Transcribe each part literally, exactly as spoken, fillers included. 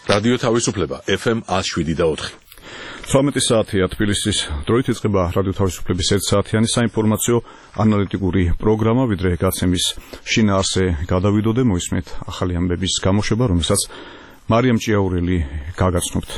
რადიო თავისუფლება F M one oh seven და four. ცხრამეტი საათია თბილისის დროით იწყება რადიო თავისუფლების ერთ საათიანი საინფორმაციო ანალიტიკური პროგრამა, ვიდრე გაცემის შინაარსზე გადავიდოდე, მოისმენთ ახალი ამბების გამოშვება, რომელსაც მარიამ ჭიაურელი გაგაცნობთ.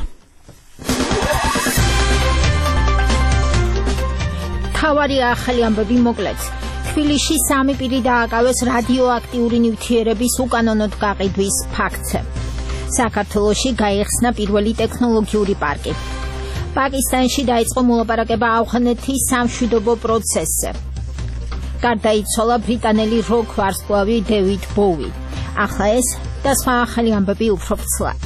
თავარი ახალი ამბები მოკლედ. თბილისში სამი პირი დააკავეს რადიოაქტიური ნივთიერების უკანონოდ გაყიდვის ფაქტზე. საქართველოში გაიხსნა პირველი ტექნოლოგიური პარკი. პაკისტანში დაიწყო მოლაპარაკება ავღანეთის სამშვიდობო პროცესზე. გარდაიცვალა ბრიტანელი როკ ვარსკვლავი დევიდ ბოუი. ახლა ეს და სხვა ახალი ამბები უფრო ფცლად.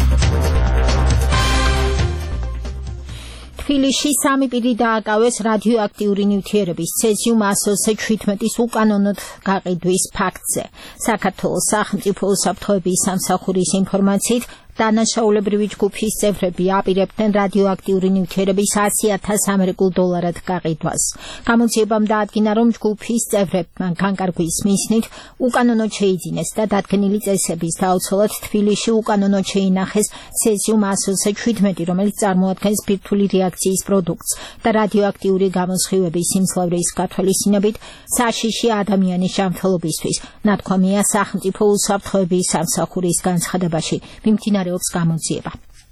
თბილისში სამი პირი დააკავეს რადიოაქტიური ნივთიერების ცეზიუმ one seventeen-ის უკანონოდ გაყიდვის ფაქტზე. საქართველოს სახელმწიფო უსაფრთხოების სამსახურის ინფორმაციით დანაშაულებრივი ჯგუფის წევრები აპირებდნენ რადიოაქტიური ნივთიერების one hundred thousand ამერიკულ დოლარად გაყიდვას. გამოძიებამ დაადგინა, რომ ჯგუფის წევრებმა განკარგვის მიზნით უკანონოდ შეიძინეს და დადგენილი წესების დაუცველად თბილისში უკანონოდ შეინახეს ცეზიუმ one seventeen, რომელიც წარმოადგენს ბირთვული რეაქციის პროდუქტს და რადიოაქტიური გამოსხივების სიმძლავრის გათვალისწინებით საშიში ადამიანის ჯანმრთელობისთვის. ნათქვამია სახელმწიფო უსაფრთხოების სამსახურის განცხადებაში. მიმდინარეობს გამოძიება.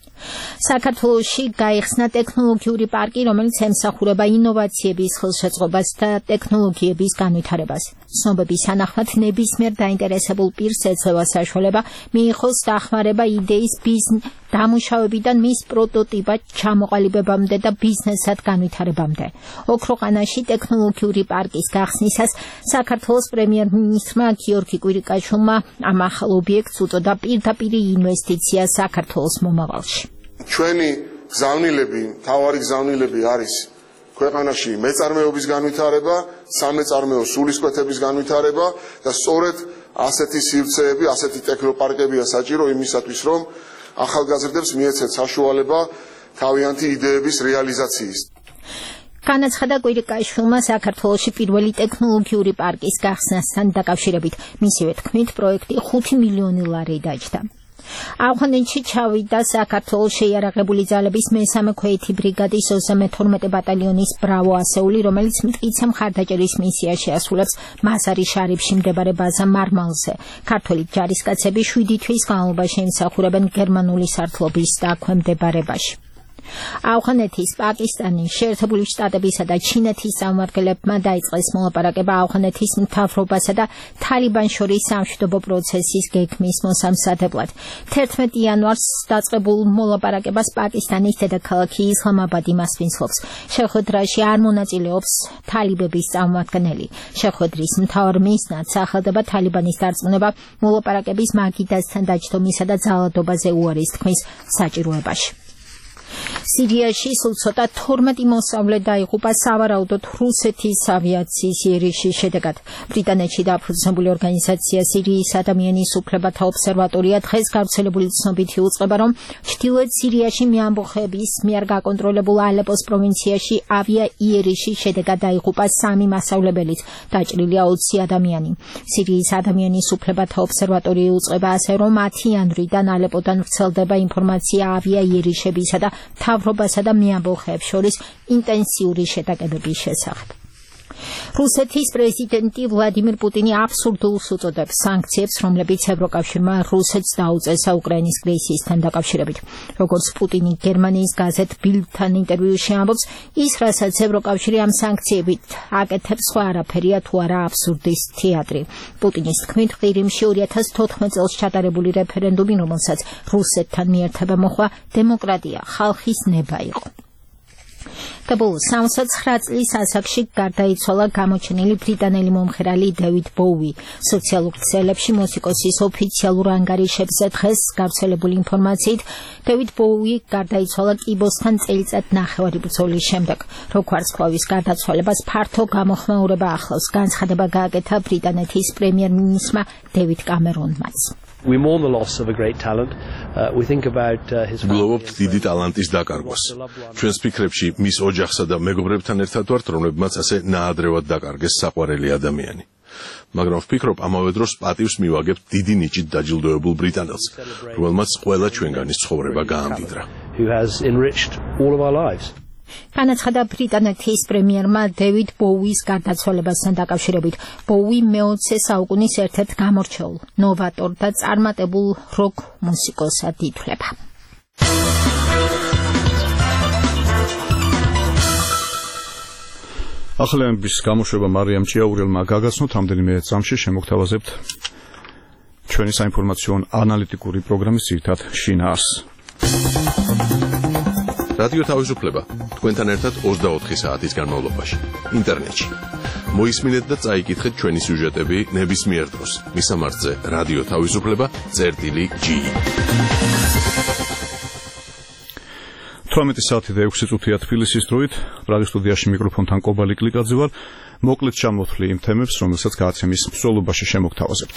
საქართველოში გაიხსნა ტექნოლოგიური პარკი, რომელიც ემსახურება ინოვაციების ხელშეწყობას და ტექნოლოგიების განვითარებას. ცნობების თანახმად ნებისმიერ დაინტერესებულ პირს ეძლევა საშუალება მიიღოს დახმარება იდეის ბიზნეს დამუშავებიდან მის პროტოტიპად ჩამოყალიბებამდე და ბიზნესად განვითარებამდე. ოქროყანაში ტექნოლოგიური პარკის გახსნისას საქართველოს პრემიერ-მინისტრმა გიორგი კვირიკაშვილმა ამ ახალ ობიექტს უწოდა პირდაპირი ინვესტიცია საქართველოს მომავალში. ჩვენი გზავნილები, მთავარი გზავნილები არის ქვეყანაში მეწარმეობის განვითარება, სამეწარმეო სულისკვეთების განვითარება და სწორედ ასეთი სივრცეები, ასეთი ტექნოპარკებია საჭირო იმისათვის, რომ ახალგაზრდებს მიეცეთ საშუალება თავიანთი იდეების რეალიზაციის. განაცხადა კვირიკაშვილმა საქართველოში პირველი ტექნოლოგიური პარკის გახსნასთან დაკავშირებით. მისივე თქმით, პროექტი ხუთი მილიონი ლარი დაჯდა. ავღანეთში ჩავიდა საქართველოს შეიარაღებული ძალების მესამე ქვეითი ბრიგადის ოცდამეთორმეტე ბატალიონის ბრავო ასეული, რომელიც მტკიცე მხარდაჭერის მისიაში ასრულებს მაზარი შარიფში მდებარე ბაზა მარმალზე. ქართველი ჯარისკაცები შვიდი თვის განმავლობაში ემსახურებენ გერმანული სარდლობის დაქვემდებარებაში. ავღანეთის, პაკისტანის, შეერთებული შტატებისა და ჩინეთის სამმართველებმა დაიწყეს მოლაპარაკება ავღანეთის მთავრობასა და თალიბანს შორის სამშვიდობო პროცესის გეგმის მოსამზადებლად. თერთმეტი იანვარს დაწყებულ მოლაპარაკებას პაკისტანის დედაქალაქი ისლამაბადი მასპინძლობს. შეხვედრაში არ მონაწილეობს თალიბების წარმომადგენელი. შეხვედრის მთავარ მიზნად სახელდება თალიბანის დარწმუნება მოლაპარაკების მაგიდასთან დაჯდომისა და ძალადობაზე უარის თქმის საჭიროებაში. სირიაში სულ ცოტა თორმეტი მოსავლე დაიღუპა სავარაუდოდ რუსეთის ავიაციის იერიშის შედეგად. ბრიტანეთში დაფუძნებული ორგანიზაცია სირიის ადამიანის უფლებათა ობსერვატორია დღეს გავრცელებული ცნობითი უწყება, რომ ჩრდილოეთ სირიაში მეამბოხეების მიერ გაკონტროლებულ ალეპოს პროვინციაში ავია იერიშის შედეგად დაიღუპა სამი მასწავლებელიც, დაჭრილია ოცი ადამიანი. სირიის ადამიანის უფლებათა ობსერვატორია უწყება ასე, რომ მათი იანვრიდან ალეპოდან ვრცელდება ინფორმაცია ავია იერიშებისა და მთავრობასა და მეამბოხეებს შორის ინტენსიური შეტაკებების შესახებ. რუსეთის პრეზიდენტი ვლადიმირ პუტინი აბსურდულს უწოდებს სანქციებს, რომლებიც ევროკავშირმა რუსეთს დაუწესა უკრაინის კრიზისთან დაკავშირებით. როგორც პუტინი გერმანიის გაზეთ ბილდთან ინტერვიუში ამბობს, ის, რასაც ევროკავშირი ამ სანქციებით აკეთებს, სხვა არაფერია თუ არა აბსურდის თეატრი. პუტინის თქმით, ყირიმში ორი ათას თოთხმეტ წელს ჩატარებული რეფერენდუმი, რომელსაც რუსეთთან მიერთება მოხდა, დემოკრატია, ხალხის ნება იყო. და ბოლოს სამოცდათსხრა წლის ასაკში გარდაიცვალა გამოჩენილი ბრიტანელი მომღერალი დევიდ ბოუი. სოციალურ ქსელებში მუსიკოსის ოფიციალურ ანგარიშებზე დღეს გავრცელებული ინფორმაციით, დევიდ ბოუი გარდაიცვალა კიბოსთან წელიწად ნახევარი ბრძოლის შემდეგ. როკ ვარსკვლავის გარდაცვალებას ფართო გამოხმაურება ახლავს. განცხადება გააკეთა ბრიტანეთის პრემიერ-მინისტრმა დევიდ კამერონმაც. We mourn the loss of a great talent. Uh, we think about uh, his გლოვობთ დიდი ტალანტის დაკარგვას. ჩვენს ფიქრებში მის ოჯახსა და მეგობრებთან ერთად ვართ, რომლებმაც ასე ნაადრევად დაკარგეს საყვარელი ადამიანი. მაგრამ ვფიქრობ, ამავე დროს პატივს მივაგებთ დიდი ნიჭით დაჯილდოებულ ბრიტანელს, რომელმაც ყველა ჩვენგანის ცხოვრება გაამდიდრა. Who has enriched all of our lives. განაცხადა ბრიტანეთის პრემიერმა დევიდ ბოუის გარდაცვალებასთან დაკავშირებით. ბოუი მეოცე საუკუნის ერთ-ერთ გამორჩეულ, ნოვატორ და წარმატებულ როკ მუსიკოსად ითვლება. ახალების გამოშვება მარიამ ჭიაურელმა გაგაცნოთ, რამდენიმე წამში შემოგთავაზებთ ჩვენი საინფორმაციო ანალიტიკური პროგრამის ძირითად შინაარსს. რადიო თავისუფლება თქვენთან ერთად ოცდაოთხი საათის განმავლობაში ინტერნეტში. მოისმინეთ და წაიკითხეთ ჩვენი სიუჟეტები ნებისმიერ დროს. მისამართზე რადიო თავისუფლება წერტილი ჯი. თვრამეტი საათი და ექვსი წუთია თბილისის დროით. პრაღის სტუდიაში მიკროფონთან კობალი კლიკაძე ვარ. მოკლედ ჩამოვთვლი იმ თემებს, რომელსაც გადაცემის მსვლელობაში შემოგთავაზებთ.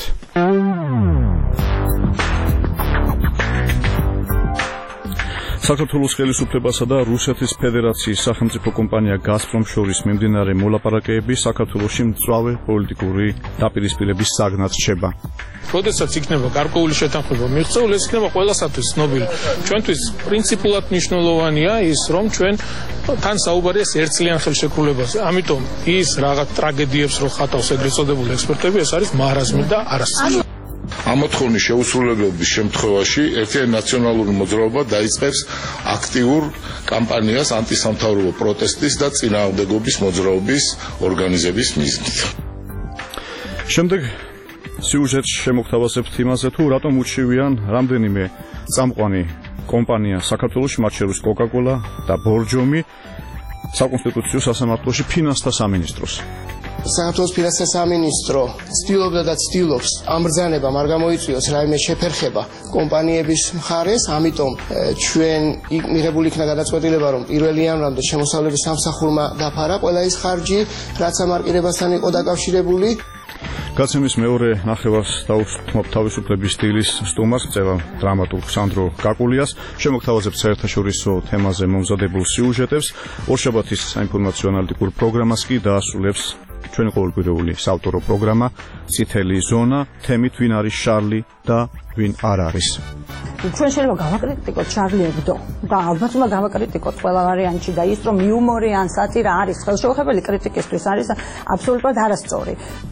საქართველოს ხელისუფლებასა და რუსეთის ფედერაციის სახელმწიფო კომპანია გაზპრომ შორის მიმდინარე მოლაპარაკებები საქართველოში მწვავე პოლიტიკური დაპირისპირების საგნად რჩება. როდესაც იქნება გარკვეული შეთანხმება მიღწეულ, ეს იქნება ყველასათვის ცნობილი. ჩვენთვის პრინციპულად მნიშვნელოვანია ის, რომ ჩვენ თან საუბარია ერთწლიან ხელშეკრულებაზე. ამიტომ ის რაღაც ტრაგედიებს რო ხატავს ეგრეთ წოდებული ექსპერტები, ეს არის მარაზმი და არასწორი. ამ მოთხოვნის შეუსრულებლობის შემთხვევაში ერთიანი ნაციონალური მოძრაობა დაიწყებს აქტიურ კამპანიას ანტისამთავრობო პროტესტის და წინააღმდეგობის მოძრაობის ორგანიზების მიზნით. შემდეგ სიუჟეტში შემოგთავაზებთ იმაზე, თუ რატომ ურჩევიან რამდენიმე წამყვანი კომპანია საქართველოში, მათ შორის კოკაკოლა და ბორჯომი, საკონსტიტუციო სასამართლოში ფინანსთა სამინისტროს. საქართველოს ფინანსთა სამინისტრო ცდილობდა და ცდილობს ამ ბრძანებამ არ გამოიწვიოს რაიმე შეფერხება კომპანიების მხარეს, ამიტომ ჩვენ მიღებული იქნა გადაწყვეტილება, რომ პირველი იანვრამდე შემოსავლების სამსახურმა დაფარა ყველა ის ხარჯი, რაც ამარკირებასთან იყო დაკავშირებული. გაცემის მეორე ნახევარს დავუსტმობ თავისუფლების სტილის სტუმარს, მწერალ დრამატურგ სანდრო კაკულიას. შემოგთავაზებთ საერთაშორისო თემაზე მომზადებულ სიუჟეტებს. ორშაბათის საინფორმაციო ანალიტიკურ პროგრამას კი დაასრულებს ჩვენი ყოველკვირეული საავტორო პროგრამა წითელი ზონა, თემით ვინ არის შარლი და ვინ არ არის. ჩვენ შეიძლება გავაკრიტიკოთ შარლი ებდო და ალბათ უნდა გავაკრიტიკოთ ყველა ვარიანტში და ის რომ იუმორი ან სატირა არის ხელშეუხებელი კრიტიკისთვის არის აბსოლუტურად არასწორი.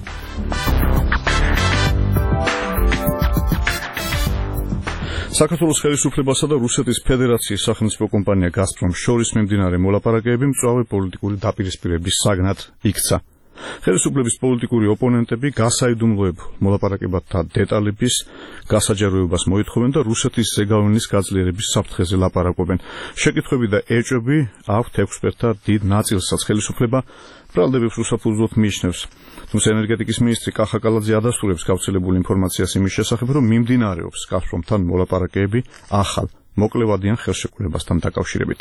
საქართველოს ხელისუფლებასა და რუსეთის ფედერაციის სახელმწიფო კომპანია გაზპრომ შორის მიმდინარე მოლაპარაკებები მწვავე პოლიტიკური დაპირისპირების საგნად იქცა. ხელისუფლების პოლიტიკური ოპონენტები გასაიდუმლოებულ მოლაპარაკებათა დეტალების გასაჯაროებას მოითხოვენ და რუსეთის ზეგავლენის გაძლიერების საფრთხეზე ლაპარაკობენ. შეკითხვები და ეჭვები აქვთ ექსპერტთა დიდ ნაწილსაც. ხელისუფლება ბრალდებებს უსაფუძვლოდ მიიჩნევს. თუმცა ენერგეტიკის მინისტრი კახა კალაძე ადასტურებს გავრცელებულ ინფორმაციას იმის შესახებ, რომ მიმდინარეობს გაზპრომთან მოლაპარაკებები ახალ მოკლევადიან ხელშეკრულებასთან დაკავშირებით.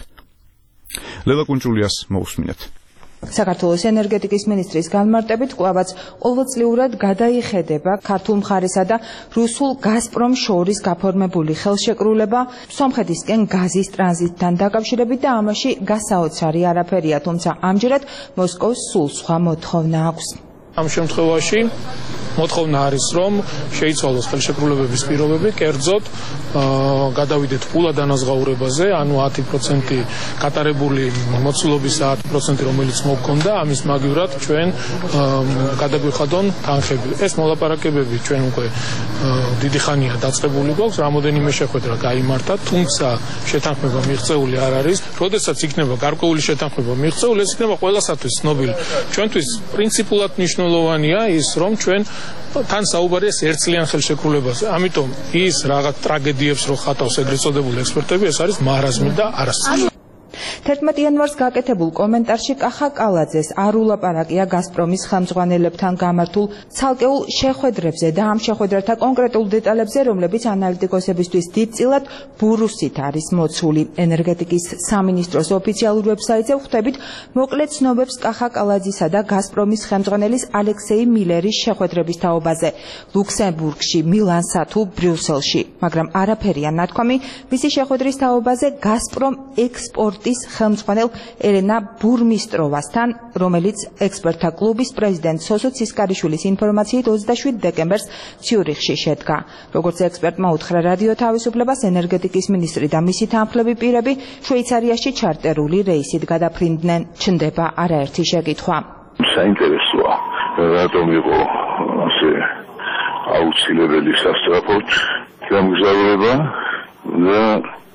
ლელა კუნჭულიას მოусმინეთ. საქართველოს ენერგეტიკის მინისტრის განმარტებით კვლავაც ყოველწლიურად გადაიხედება ქართულ მხარესა და რუსულ გაზპრომ შორის გაფორმებული ხელშეკრულება სომხეთისკენ გაზის ტრანზიტთან დაკავშირებით და ამაში გასაოცარი არაფერია, თუმცა ამჯერად მოსკოვს სულ სხვა მოთხოვნა აქვს. ამ შემთხვევაში მოთხოვნა არის, რომ შეიცვალოს ხელშეკრულებების პირობები, კერძოდ გადავიდეთ ფულა დანაზღაურებაზე, ანუ ათი პროცენტი გატარებული მოცულობის ათი პროცენტი, რომელიც მოგქონდა, ამის მაგივრად ჩვენ გადაგვიხადონ თანხები. ეს მოლაპარაკებები ჩვენ უკვე დიდი ხანია დაწყებული გვაქვს, რამოდენიმე შეხვედრა გაიმართა, თუმცა შეთანხმება მიღწეული არ არის. როდესაც იქნება გარკვეული შეთანხმება მიღწეული, ეს იქნება ყველასათვის ცნობილი. ჩვენთვის პრინციპულად მნიშვნელოვანია ის, რომ ჩვენ თან საუბარია ერთწლიან ხელშეკრულებაზე. ამიტომ ის რაღაც ტრაგედიებს რო ხატავს ეგრეთ წოდებული ექსპერტები, ეს არის მარაზმი და არასწორი. თერთმეტი იანვარს გაკეთებულ კომენტარში კახა კალაძეს არ ულაპარაკია გაზპრომის ხელმძღვანელებთან გამართულ ცალკეულ შეხვედრებზე და ამ შეხვედრათა კონკრეტულ დეტალებზე, რომლებიც ანალიტიკოსებისთვის დიდწილად ბურუსით არის მოცული. ენერგეტიკის სამინისტროს ოფიციალურ ვებსაიტზე ვხვდებით მოკლე ცნობებს კახა კალაძისა და გაზპრომის ხელმძღვანელის ალექსეი მილერის შეხვედრების თაობაზე ლუქსემბურგში, მილანსა თუ ბრიუსელში, მაგრამ არაფერია ნათქვამი მისი შეხვედრის თაობაზე გაზპრომ ექსპორტის ხელმძღვანელ ელენა ბურმისტროვასთან, რომელიც ექსპერტთა კლუბის პრეზიდენტ სოსო ცისკარიშვილის ინფორმაციით ოცდაშვიდ დეკემბერს ციურიხში შედგა. როგორც ექსპერტმა უთხრა რადიო თავისუფლებას, ენერგეტიკის მინისტრი და მისი თანხმლები პირები შვეიცარიაში ჩარტერული რეისით გადაფრინდნენ. ჩნდება არაერთი შეკითხვა. საინტერესოა, რატომ იყო ასე აუცილებელი სასწრაფოდ გამგზავრება და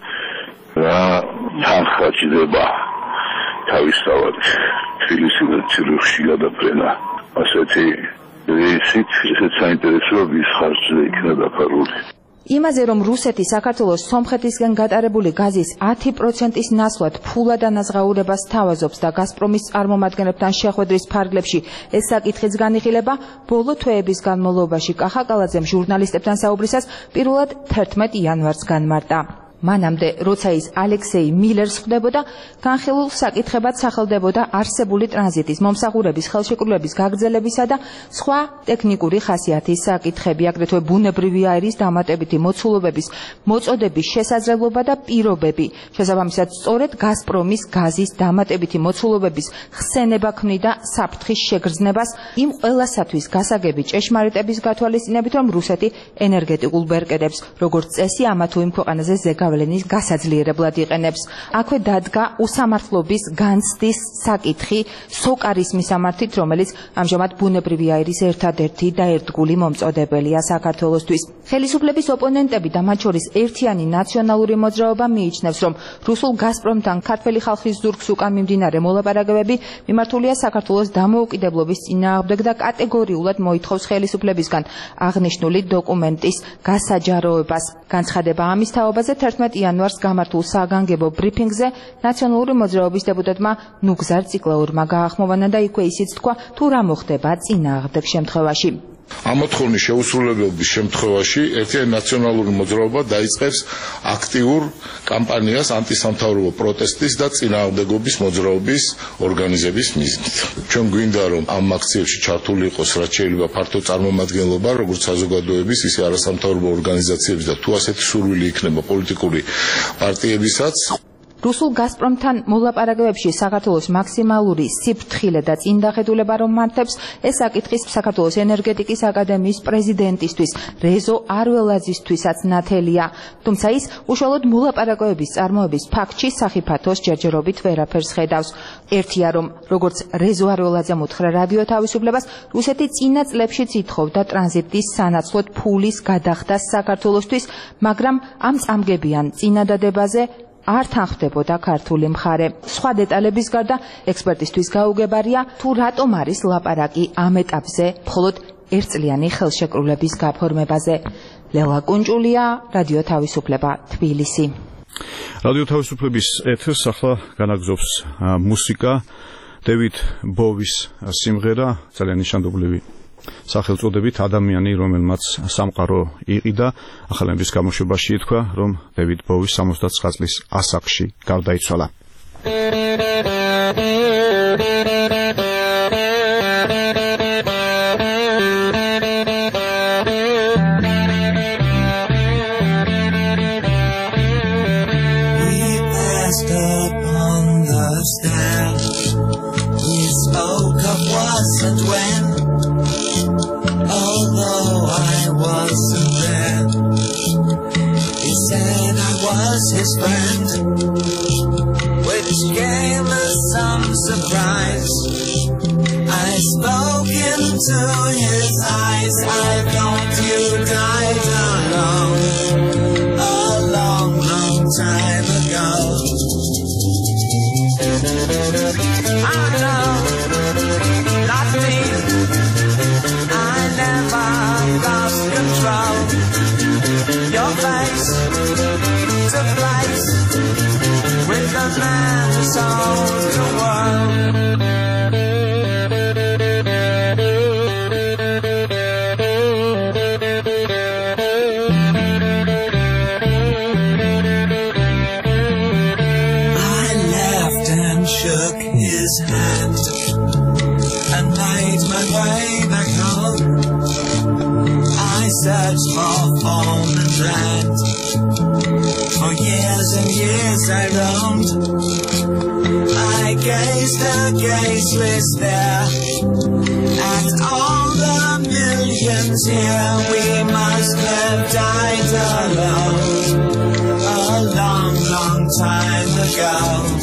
რა თანხა ჭირდება თავისთავად თბილისიდან ციურიხში გადაფრენა ასეთი რეისით, ესეც საინტერესოა, ვის ხარჯზე იქნა დაფარული. იმაზე, რომ რუსეთი საქართველოს სომხეთისგან გატარებული გაზის ათი პროცენტის ნაცვლად ფულად ანაზღაურებას სთავაზობს და გაზპრომის წარმომადგენლებთან შეხვედრის ფარგლებში ეს საკითხიც განიხილება, ბოლო თვეების განმავლობაში კახა კალაძემ ჟურნალისტებთან საუბრისას პირველად თერთმეტ იანვარს განმარტა. მანამდე, როცა ის ალექსეი მილერს ხვდებოდა, განხილულ საკითხებად სახელდებოდა არსებული ტრანზიტის მომსახურების ხელშეკრულების გაგრძელებისა და სხვა ტექნიკური ხასიათის საკითხები, აგრეთვე ბუნებრივი აირის დამატებითი მოცულობების მოწოდების შესაძლებლობა და პირობები. შესაბამისად, სწორედ გაზპრომის გაზის დამატებითი მოცულობების ხსენება ქმნიდა საფრთხის შეგრძნებას იმ ყველასათვის გასაგები ჭეშმარიტების გათვალისწინებით, რომ რუსეთი ენერგეტიკულ ბერკედებს, როგორც წესი, ამა თუ იმ ქვეყანაზე ზეგა გავლენის გასაძლიერებლად იყენებს. აქვე დადგა უსამართლობის განცდის საკითხი სოკარის მისამართით, რომელიც ამჟამად ბუნებრივი აირის ერთადერთი და ერთგული მომწოდებელია საქართველოსთვის. ხელისუფლების ოპონენტები და მათ შორის ერთიანი ნაციონალური მოძრაობა მიიჩნევს, რომ რუსულ გაზპრომთან ქართველი ხალხის ზურგს უკან მიმდინარე მოლაპარაკებები მიმართულია საქართველოს დამოუკიდებლობის წინააღმდეგ და კატეგორიულად მოითხოვს ხელისუფლებისგან აღნიშნული დოკუმენტის გასაჯაროებას. განცხადება ამის თაობაზე თერთმეტ იანვარს გამართულ საგანგებო ბრიფინგზე ნაციონალური მოძრაობის დეპუტატმა ნუგზარ ციკლაურმა გაახმოვანა და იქვე ისიც თქვა, თუ რა მოხდება წინააღმდეგ შემთხვევაში. ამ მოთხოვნის შეუსრულებლობის შემთხვევაში ერთიანი ნაციონალური მოძრაობა დაიწყებს აქტიურ კამპანიას ანტისამთავრობო პროტესტის და წინააღმდეგობის მოძრაობის ორგანიზების მიზნით. ჩვენ გვინდა, რომ ამ აქციებში ჩართული იყოს რაც შეიძლება ფართო წარმომადგენლობა, როგორც საზოგადოების, ისე არასამთავრობო ორგანიზაციების და თუ ასეთი სურვილი იქნება პოლიტიკური პარტიებისაც. რუსულ გაზპრომთან მოლაპარაკებებში საქართველოს მაქსიმალური სიფრთხილე და წინდახედულება რომ მართებს, ეს საკითხის საქართველოს ენერგეტიკის აკადემიის პრეზიდენტისთვის რეზო არველაძისთვისაც ნათელია. თუმცა ის უშუალოდ მოლაპარაკებების წარმოების ფაქტში სახიფათოს ჯერჯერობით ვერაფერს ხედავს. ერთია, რომ როგორც რეზო არველაძემ უთხრა რადიო თავისუფლებას, რუსეთი წინა წლებშიც ითხოვდა ტრანზიტის სანაცვლოდ ფულის გადახდას საქართველოსთვის, მაგრამ ამ წამგებიან წინადადებაზე არ თანხმდებოდა ქართული მხარე. სხვა დეტალების გარდა ექსპერტისთვის გაუგებარია, თუ რატომ არის ლაპარაკი ამ ეტაპზე მხოლოდ ერთწლიანი ხელშეკრულების გაფორმებაზე. ლელა კუნჭულია, რადიო თავისუფლება, თბილისი. რადიო თავისუფლების ეთერს ახლა განაგზობს მუსიკა, დევიდ ბოვის სიმღერა, ძალიან ნიშანდობლივი სახელწოდებით ადამიანი, რომელმაც სამყარო იყიდა. ახალების გამოშვებაში ითქვა, რომ დევიდ ბოვის სამოცდათხმეტ წლის ასაკში გარდაიცვალა. His friend, which came as some surprise. I spoke into his eyes. I thought you died alone a long, long time ago. I know nothing. I never lost control. Your face to place with the man who sold the world. I laughed and shook his hand and made my way back home. I searched for form and land. For years and years I roamed the gaze list there, and all the millions here, we must have died alone a long, long time ago.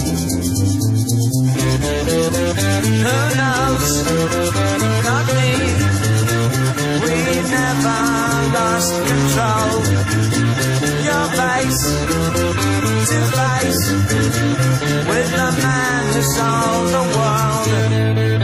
Who knows? Not me. We never lost control. Your face to face with the man who sold the world.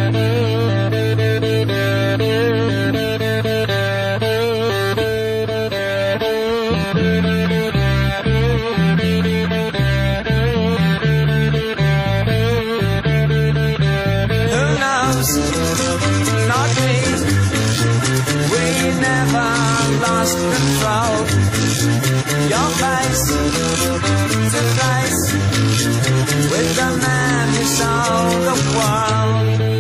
Not me. We never lost control. Your face to face with the man who sold the world.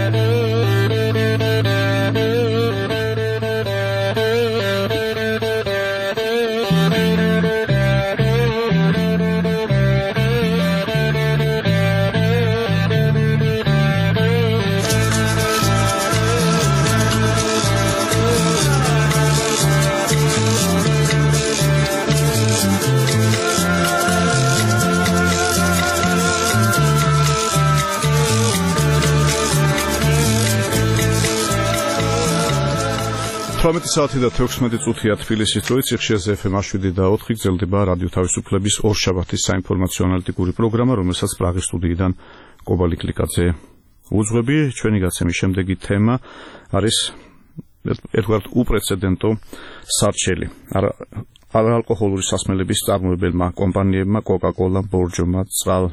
თვრამეტი საათი და თექვსმეტი წუთია თბილისის დროით, ციხეზე ეფ ემ შვიდი და ოთხი გრძელდება რადიო თავისუფლების ორშაბათის საინფორმაციო ანალიტიკური პროგრამა, რომელსაც პრაღის სტუდიიდან კობალი კლიკაძე უძღვები. ჩვენი გაცემის შემდეგი თემა არის ერთგვარად უპრეცედენტო სარჩელი. არაალკოჰოლური სასმელების წარმოებელმა კომპანიებმა კოკა-კოლა, ბორჯომა, წყალ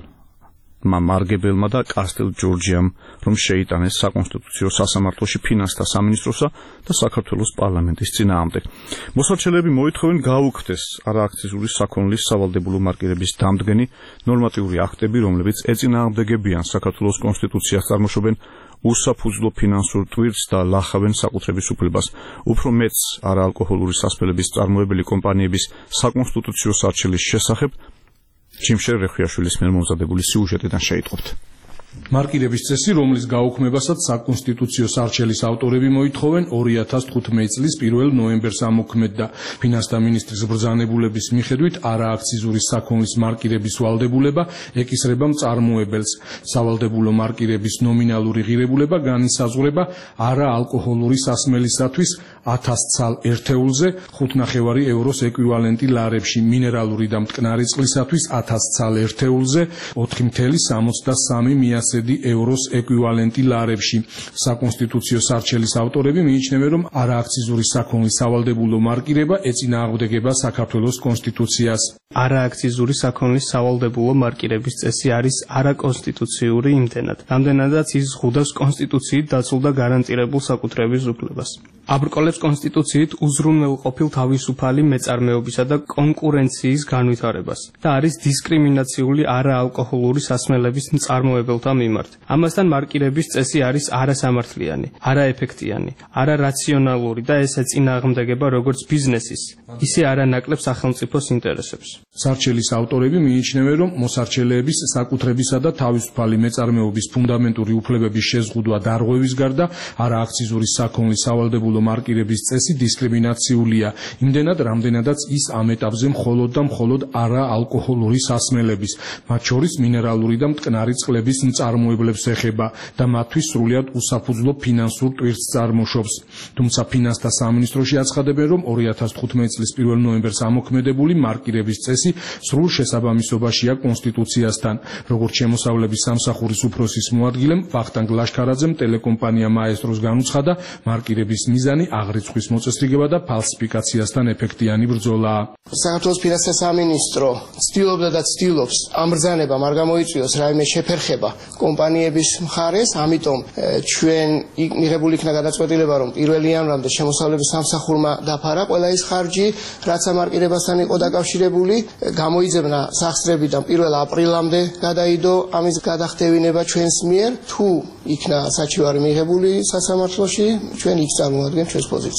მარგებელმა და კასტელ ჯორჯიამ, რომ შეიტანეს საკონსტიტუციო სასამართლოში ფინანსთა სამინისტროსა და საქართველოს პარლამენტის წინააღმდეგ. მოსარჩელები მოითხოვენ გაუქმდეს არააქციზური საქონლის სავალდებულო მარკირების დამდგენი ნორმატიული აქტები, რომლებიც ეწინააღმდეგებიან საქართველოს კონსტიტუციას, წარმოშობენ უსაფუძვლო ფინანსურ ტვირთს და ლახავენ საკუთრების უფლებას. უფრო მეც არაალკოჰოლური სასმელების წარმოებელი კომპანიების საკონსტიტუციო სარჩელის შესახებ ჯიმშერ რეხვიაშვილის მიერ მომზადებული სიუჟეტიდან შეიტყობთ. მარკირების წესი, რომლის გაუქმებასაც საკონსტიტუციო სარჩელის ავტორები მოითხოვენ, ორი ათას თხუთმეტი წლის პირველ ნოემბერს ამოქმედდა. ფინანსთა მინისტრის ბრძანებულების მიხედვით არააქციზური საქონლის მარკირების ვალდებულება ეკისრება მწარმოებელს. სავალდებულო მარკირების ნომინალური ღირებულება განისაზღვრება არაალკოჰოლური სასმელისათვის ათას ცალ ერთეულზე ხუთ ნახევარი ევროს ეკვივალენტი ლარებში, მინერალური და მტკნარი წყლისათვის ათას ცალ ერთეულზე ოთხი მცდე სამოცდა სამი მიასედი ევროს ეკვივალენტი ლარებში. საკონსტიტუციო სარჩელის ავტორები მიიჩნევენ, რომ არააქციზური საქონლის სავალდებულო მარკირება ეწინააღმდეგება საქართველოს კონსტიტუციას. არააქციზური საქონლის სავალდებულო მარკირების წესი არის არაკონსტიტუციური იმდენად, რამდენადაც ის ზღუდავს კონსტიტუციით დაცულ და გარანტირებულ საკუთრების უფლებას. აბრკოლებს კონსტიტუციით უზრუნველყოფილ თავისუფალი მეწარმეობისა და კონკურენციის განვითარებას და არის დისკრიმინაციული არაალკოჰოლური სასმელების მწარმოებელთა მიმართ. ამასთან მარკირების წესი არის არასამართლიანი, არაეფექტიანი, არარაციონალური და ეს ეწინააღმდეგება როგორც ბიზნესის, ისე არანაკლებ სახელმწიფოს ინტერესებს. სარჩელის ავტორები მიიჩნევენ, რომ მოსარჩელეების საკუთრებისა და თავისუფალი მეწარმეობის ფუნდამენტური უფლებების შეზღუდვა დარღვევის გარდა არააქციზური საქონლის სავალდებულო მარკირების წესი დისკრიმინაციულია, იმდენად, რამდენადაც ის ამ ეტაპზე მხოლოდ და მხოლოდ არაალკოჰოლური სასმელების, მათ შორის მინერალური და მტკნარი წყლების მწარმოებლებს ეხება და მათთვის სრულიად უსაფუძვლო ფინანსურ ტვირთს წარმოშობს. თუმცა ფინანსთა სამინისტროში აცხადებენ, რომ ორი ათას თხუთმეტი წლის პირველ ნოემბერს ამოქმედებული მარკირების წესი სრულ შესაბამისობაშია კონსტიტუციასთან. როგორც შემოსავლების სამსახურის უფროსის მოადგილემ ვახტანგ ლაშქარაძემ ტელეკომპანია მაესტროს განუცხადა, მარკირების მიზანი აღრიცხვის მოწესრიგება და ფალსიფიკაციასთან ეფექტიანი ბრძოლაა. საქართველოს ფინანსთა სამინისტრო ცდილობდა და ცდილობს ამ ბრძანებამ არ გამოიწვიოს რაიმე შეფერხება კომპანიების მხარეს, ამიტომ ჩვენ მიღებული იქნა გადაწყვეტილება, რომ პირველი იანვრამდე შემოსავლების სამსახურმა დაფარა ყველა ის ხარჯი, რაც ამ მარკირებასთან იყო დაკავშირებული, გამოიძებნა სახსრებიდან პირველ აპრილამდე გადაიდო ამის გადახდევინება ჩვენს მიერ. თუ იქნა საჩივარი მიღებული სასამართლოში, ჩვენ იქ წარმოადგენთ ჩვენს პოზიციას.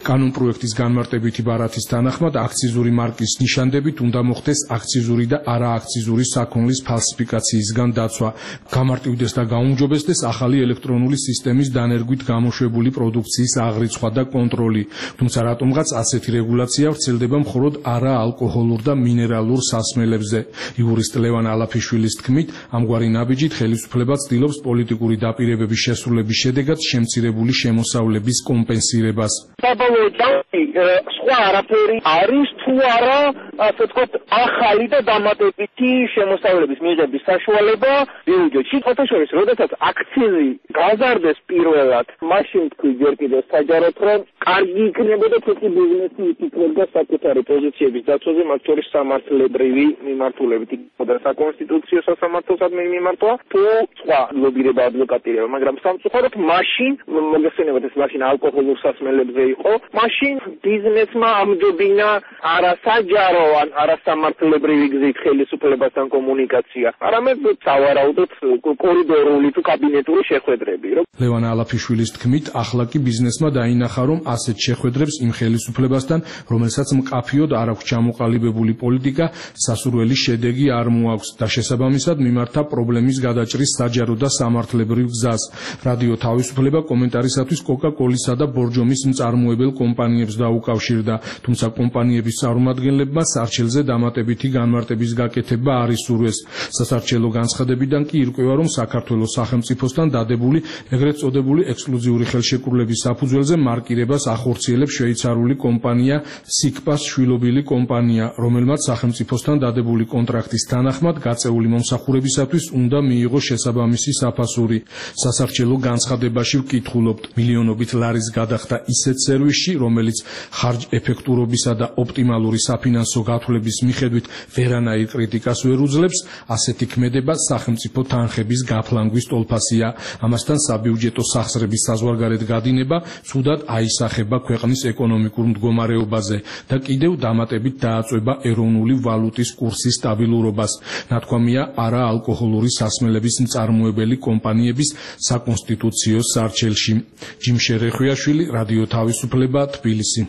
კანონპროექტის განმარტებითი ბარათის თანახმად აქციზური მარკის ნიშანდებით უნდა მოხდეს აქციზური და არააქციზური საქონლის ფალსიფიკაციისგან დაცვა, გამარტივდეს და გაუმჯობესდეს ახალი ელექტრონული სისტემის დანერგვით გამოშვებული პროდუქციის აღრიცხვა და კონტროლი. თუმცა რატომღაც ასეთი რეგულაცია ვრცელდება მხოლოდ არაალკოჰოლურ და მინერალურ სასმელებზე. იურისტ ლევან ალაფიშვილის თქმით, ამგვარი ნაბიჯით ხელისუფლება ცდილობს პოლიტიკური დაპირებების შესრულების შედეგად შემცირებული შემოსავლების კომპენსირებას. საბოლოო ჯამში სხვა არაფერი არის თუ არა, ასე ვთქვათ, ახალი და დამატებითი შემოსავლების მიღების საშუალება ბიუჯეტში. ფოთაშორის, როდესაც აქციზი გაზარდეს პირველად, მაშინ თქვი ჯერ კიდევ საჯაროდ, რომ კარგი იქნებოდა თეთრი ბიზნესი იფიქრებდა საკუთარი პოზიციების დაცვაზე, მათ შორის სამართლებრივი მიმართულებით იქნებოდა საკონსტიტუციო სასამართლოსადმი მიმართვა, თუ სხვა ლობირება ადვოკატირება, მაგრამ სამწუხაროდ მაშინ მოგეხსენებათ ეს მაშინ ალკოჰოლურ სასმელებზე იყო, მაშინ ბიზნესმა ამჯობინა არასაჯარო ან არასამართლებრივი გზით ხელისუფლებასთან კომუნიკაცია, არამედ სავარაუდოდ კორიდორული თუ კაბინეტური შეხვედრები. ლევან ალაფიშვილის თქმით, ახლა კი ბიზნესმა დაინახა, რომ ასეთ შეხვედრებს იმ ხელისუფლებასთან, რომელსაც მკაფიოდ არ აქვს ჩამოყალიბებული პოლიტიკა, სასურველი შედეგი არ მოაქვს და შესაბამისად მიმართა პრობლემის გადაჭრის საჯარო და სამართლებრივ გზას. რადიო თავისუფლება კომენტარისათვის კოკა-კოლისა და ბორჯომის მწარმოებელ კომპანიებს დაუკავშირდა, თუმცა კომპანიების წარმომადგენლებმა სარჩელზე დამატებითი განმარტების გაკეთება არ ისურვეს. სასარჩელო განცხადებიდან კი ირკვევა, რომ საქართველოს სახელმწიფოსთან დადებული ეგრეთ წოდებული ექსკლუზიური ხელშეკრულების საფუძველზე მარკირებას ახორციელებს შვეიცარიული კომპანია სიკპას შვილობილი კომპანია, რომელმაც სახელმწიფოსთან დადებული კონტრაქტის თანახმად გაწეული მომსახურებისათვის უნდა მიიღოს შესაბამისი საფასური. სასარჩელო განცხადებაში ვკითხულობთ, მილიონობით ლარის გადახდა ისეთ სერვისში, რომელიც ხარჯ ეფექტურობისა და ოპტიმალური საფინანსო გათვლების მიხედვით ვერანაირ კრიტიკას ვერ უძლებს, ასეთი ქმედება სახელმწიფო თანხების გაფლანგვის ტოლფასია. ამასთან საბიუჯეტო სახსრების საზღვარგარეთ გადინება ცუდად აისახება ქვეყნის ეკონომიკურ მდგომარეობაზე და კიდევ დამატებით დააწვება ეროვნული ვალუტის კურსის სტაბილურობას. ნათქვამია არაალკოჰოლური სასმელების მწარმოებელი კომპანიების საკონსტიტუციო სარჩელში. ჯიმშე რეხვიაშვილი, რადიო თავისუფლება, თბილისი.